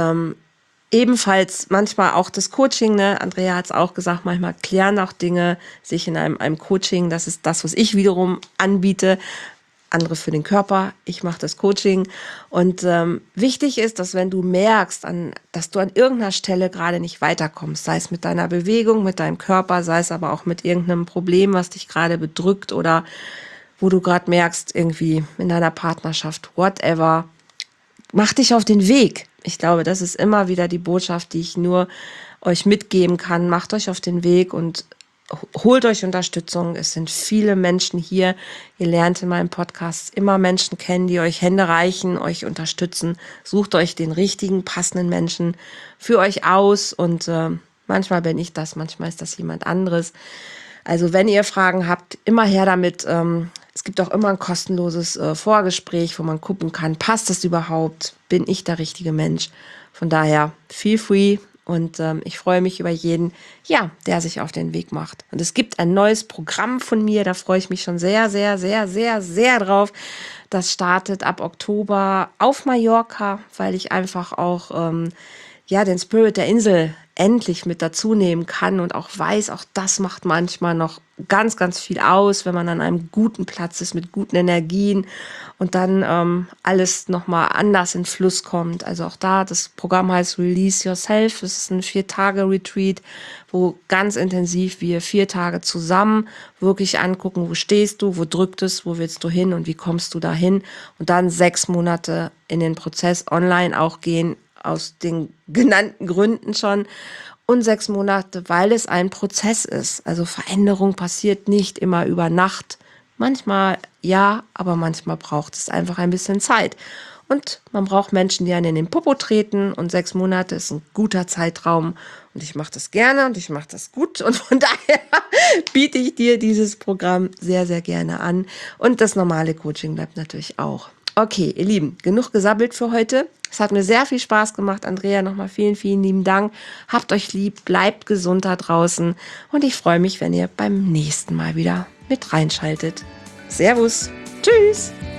ebenfalls manchmal auch das Coaching, ne? Andrea hat es auch gesagt, manchmal klären auch Dinge sich in einem Coaching. Das ist das, was ich wiederum anbiete. Andere für den Körper, ich mache das Coaching. Und wichtig ist, dass wenn du merkst, dass du an irgendeiner Stelle gerade nicht weiterkommst, sei es mit deiner Bewegung, mit deinem Körper, sei es aber auch mit irgendeinem Problem, was dich gerade bedrückt oder wo du gerade merkst, irgendwie in deiner Partnerschaft, whatever, mach dich auf den Weg. Ich glaube, das ist immer wieder die Botschaft, die ich nur euch mitgeben kann. Macht euch auf den Weg und holt euch Unterstützung. Es sind viele Menschen hier. Ihr lernt in meinem Podcast immer Menschen kennen, die euch Hände reichen, euch unterstützen. Sucht euch den richtigen, passenden Menschen für euch aus. Und manchmal bin ich das, manchmal ist das jemand anderes. Also wenn ihr Fragen habt, immer her damit. Es gibt auch immer ein kostenloses Vorgespräch, wo man gucken kann, passt das überhaupt? Bin ich der richtige Mensch? Von daher, feel free. Und ich freue mich über jeden, ja, der sich auf den Weg macht. Und es gibt ein neues Programm von mir, da freue ich mich schon sehr, sehr, sehr, sehr, sehr drauf. Das startet ab Oktober auf Mallorca, weil ich einfach auch ja, den Spirit der Insel endlich mit dazu nehmen kann und auch weiß, auch das macht manchmal noch ganz, ganz viel aus, wenn man an einem guten Platz ist mit guten Energien und dann alles nochmal anders in Fluss kommt. Also auch da, das Programm heißt Release Yourself. Es ist ein 4-Tage-Retreat, wo ganz intensiv wir 4 Tage zusammen wirklich angucken, wo stehst du, wo drückt es, wo willst du hin und wie kommst du dahin und dann 6 Monate in den Prozess online auch gehen, aus den genannten Gründen schon und 6 Monate, weil es ein Prozess ist. Also Veränderung passiert nicht immer über Nacht. Manchmal ja, aber manchmal braucht es einfach ein bisschen Zeit. Und man braucht Menschen, die einen in den Popo treten und 6 Monate ist ein guter Zeitraum. Und ich mache das gerne und ich mache das gut. Und von daher biete ich dir dieses Programm sehr, sehr gerne an. Und das normale Coaching bleibt natürlich auch. Okay, ihr Lieben, genug gesabbelt für heute. Es hat mir sehr viel Spaß gemacht. Andrea, nochmal vielen, vielen lieben Dank. Habt euch lieb, bleibt gesund da draußen. Und ich freue mich, wenn ihr beim nächsten Mal wieder mit reinschaltet. Servus. Tschüss.